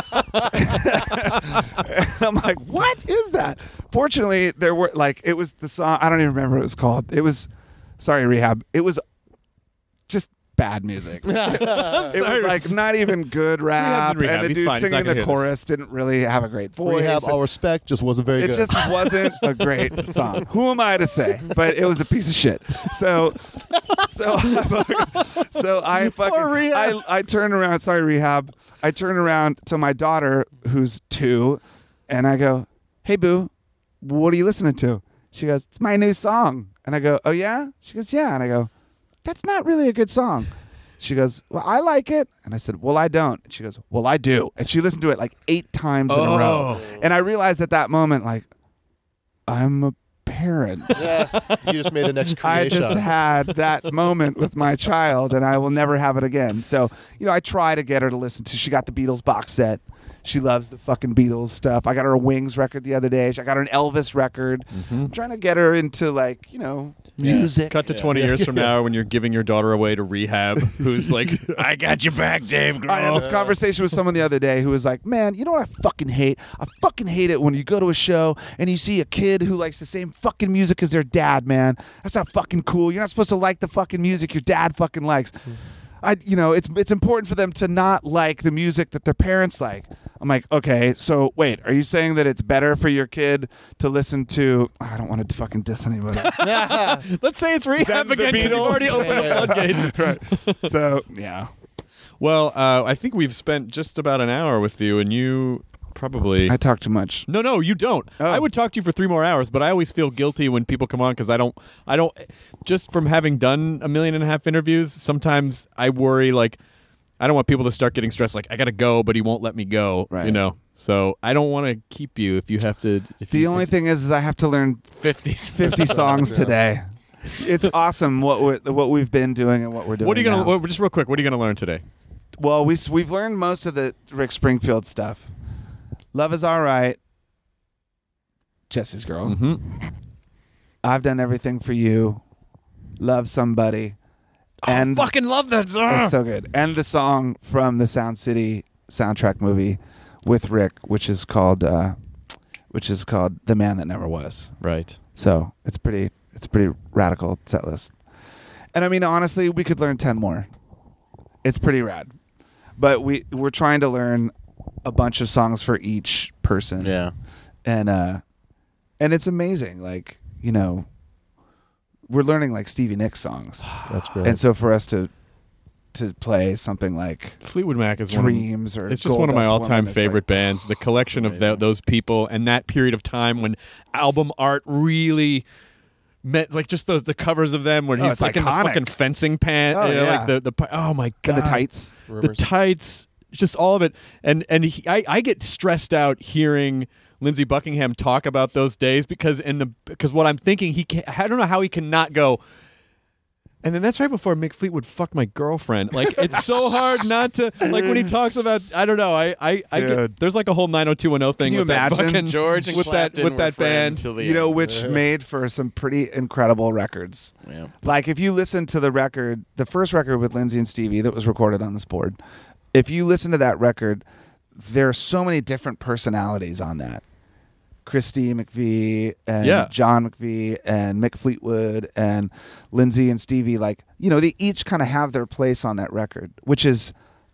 I'm like, what is that? Fortunately, there were like, it was the song, I don't even remember what it was called. It was, sorry, Rehab. It was just bad music. It was like not even good rap. Rehab's in Rehab. And the He's dude fine. He's not singing gonna the hear this. chorus didn't really have a great voice. Rehab, And all respect, just wasn't very it good. just wasn't a great song. Who am I to say? But it was a piece of shit. So, so, I fucking, so I fucking, I, I turn around. Sorry, Rehab. I turn around to my daughter, who's two, and I go, "Hey, boo, what are you listening to?" She goes, "It's my new song." And I go, "Oh yeah?" She goes, "Yeah." And I go, "That's not really a good song." She goes, "Well, I like it." And I said, "Well, I don't." And she goes, "Well, I do." And she listened to it like eight times in a row. And I realized at that moment, like, I'm a parent. You just made the next I creation. just had that moment with my child, and I will never have it again. So, you know, I try to get her to listen to. She got the Beatles box set. She loves the fucking Beatles stuff. I got her a Wings record the other day. I got her an Elvis record. I'm trying to get her into, like, you know, music. Cut to twenty years from now when you're giving your daughter away to Rehab, who's like, I got your back, Dave Grohl. I had this conversation with someone the other day who was like, man, you know what I fucking hate? I fucking hate it when you go to a show and you see a kid who likes the same fucking music as their dad, man. That's not fucking cool. You're not supposed to like the fucking music your dad fucking likes. I, you know, it's it's important for them to not like the music that their parents like. I'm like, okay, so wait, are you saying that it's better for your kid to listen to? I don't want to fucking diss anybody. Let's say it's Rehab Them the again. 'Cause You've Beatles. already opened up floodgates. Right. So yeah, Well, uh, I think we've spent just about an hour with you, and you probably. I talk too much. No, no, you don't. Oh. I would talk to you for three more hours, but I always feel guilty when people come on because I don't. I don't. Just from having done a million and a half interviews, sometimes I worry like I don't want people to start getting stressed. Like I gotta go, but he won't let me go. Right. You know. So I don't want to keep you if you have to. If The you, only thing is, is I have to learn fifties. fifty songs today. It's awesome what we're, what we've been doing and what we're doing. What are you gonna? now. Well, just real quick. What are you gonna learn today? Well, we we've learned most of the Rick Springfield stuff. Love is all right. Jesse's Girl. Mm-hmm. I've done everything for you. Love somebody. And Fucking love that song. it's so good. And the song from the Sound City soundtrack movie with Rick, which is called uh, which is called The Man That Never Was. Right. So it's pretty it's a pretty radical set list. And I mean, honestly, we could learn ten more. It's pretty rad. But we we're trying to learn a bunch of songs for each person. Yeah. And uh and it's amazing. Like, you know, we're learning like Stevie Nicks songs. That's great. And so for us to to play something like Fleetwood Mac is one of, Dreams or it's just one of my Goldust all-time Woman, it's like- favorite bands. The collection of tho- those people and that period of time when album art really meant like just those the covers of them where Oh, he's it's like in the iconic. fucking fencing pants, Oh, you know, yeah. like the the pi- oh my god, and the tights. the Rumors. tights, just all of it. And and he, I I get stressed out hearing Lindsey Buckingham talk about those days because in the because what I'm thinking he can, I don't know how he cannot go. And then that's right before Mick Fleetwood fucked my girlfriend. Like, it's so hard not to, like, when he talks about, I don't know, I, I, I get, there's like a whole nine oh two one oh thing Can you with that imagine? fucking, George and with that, Clapton with were that friends band. till the You know, end. which made for some pretty incredible records. Yeah. Like, if you listen to the record, the first record with Lindsay and Stevie that was recorded on this board, if you listen to that record, there are so many different personalities on that. Christy McVie and Yeah. John McVie and Mick Fleetwood and Lindsay and Stevie, like, you know, they each kind of have their place on that record, which is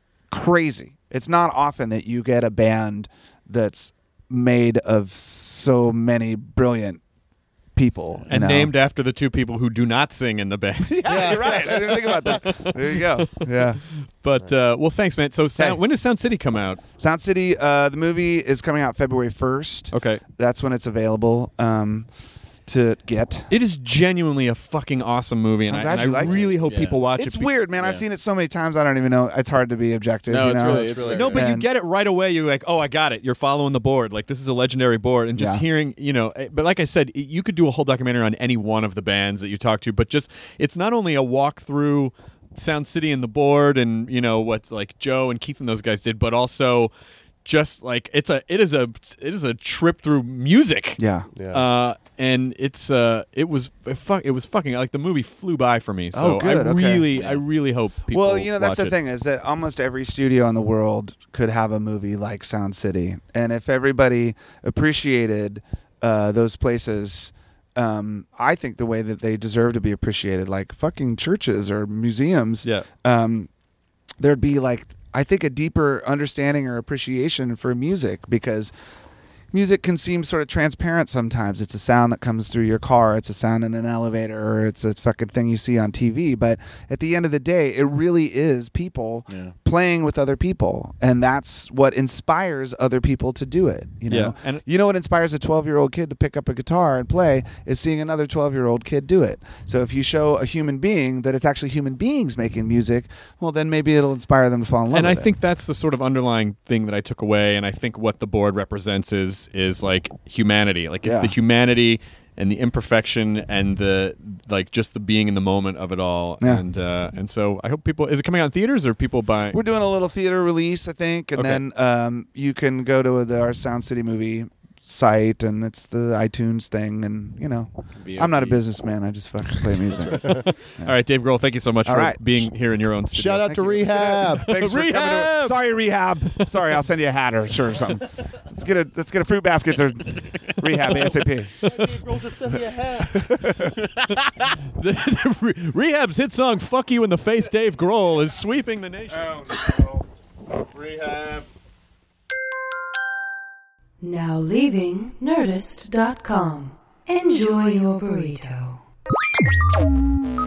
crazy. It's not often that you get a band that's made of so many brilliant people. you And know? named after the two people who do not sing in the band. Yeah, you're right. I didn't think about that. There you go. Yeah. But, uh, well, thanks, man. So, Sound, Hey. when does Sound City come out? Sound City, uh, the movie is coming out February first. Okay. That's when it's available um, to get. It is genuinely a fucking awesome movie, and I'm I, glad and I you liked really it. hope Yeah. people watch It's it. be- weird, man. I've Yeah. seen it so many times. I don't even know. It's hard to be objective. No, you it's know? really- it's really No, but you And- get it right away. You're like, oh, I got it. You're following the board. Like, this is a legendary board. And just Yeah. hearing, you know, eh, but like I said, y- you could do a whole documentary on any one of the bands that you talk to, but just, it's not only a walk through Sound City and the board and, you know, what like Joe and Keith and those guys did, but also just like, it's a, it is a, it is a trip through music. Yeah. Yeah. Uh, and it's uh, it was it, fuck, it was fucking like the movie flew by for me. So Oh, good. I Okay. really, I really hope people. Well, you know, that's watch the it. thing is that almost every studio in the world could have a movie like Sound City. And if everybody appreciated uh, those places, um, I think the way that they deserve to be appreciated, like fucking churches or museums, Yeah. um, there'd be like, I think, a deeper understanding or appreciation for music, because music can seem sort of transparent sometimes. It's a sound that comes through your car. It's a sound in an elevator, or it's a fucking thing you see on T V. But at the end of the day, it really is people Yeah. playing with other people. And that's what inspires other people to do it. You know, Yeah, and- you know what inspires a twelve-year-old kid to pick up a guitar and play is seeing another twelve-year-old kid do it. So if you show a human being that it's actually human beings making music, well, then maybe it'll inspire them to fall in love And I with it. think that's the sort of underlying thing that I took away, and I think what the board represents is is like humanity. Like it's Yeah. the humanity and the imperfection and the like just the being in the moment of it all. Yeah. And uh, and so I hope people, is it coming out in theaters or people buy? We're doing a little theater release, I think, and Okay. then um, you can go to the, our Sound City movie site, and it's the iTunes thing, and you know, V O D. I'm not a businessman. I just fucking play music. All right, Dave Grohl, thank you so much All for right. being here in your own studio. Shout out to Rehab. Thanks for coming to- Rehab! Sorry, Rehab. Sorry, I'll send you a hat or a shirt or something. Let's get a let's get a fruit basket to Rehab ASAP. The- the Re- Rehab's hit song "Fuck You in the Face," Dave Grohl, is sweeping the nation. Oh no, Rehab. Now leaving Nerdist dot com. Enjoy your burrito.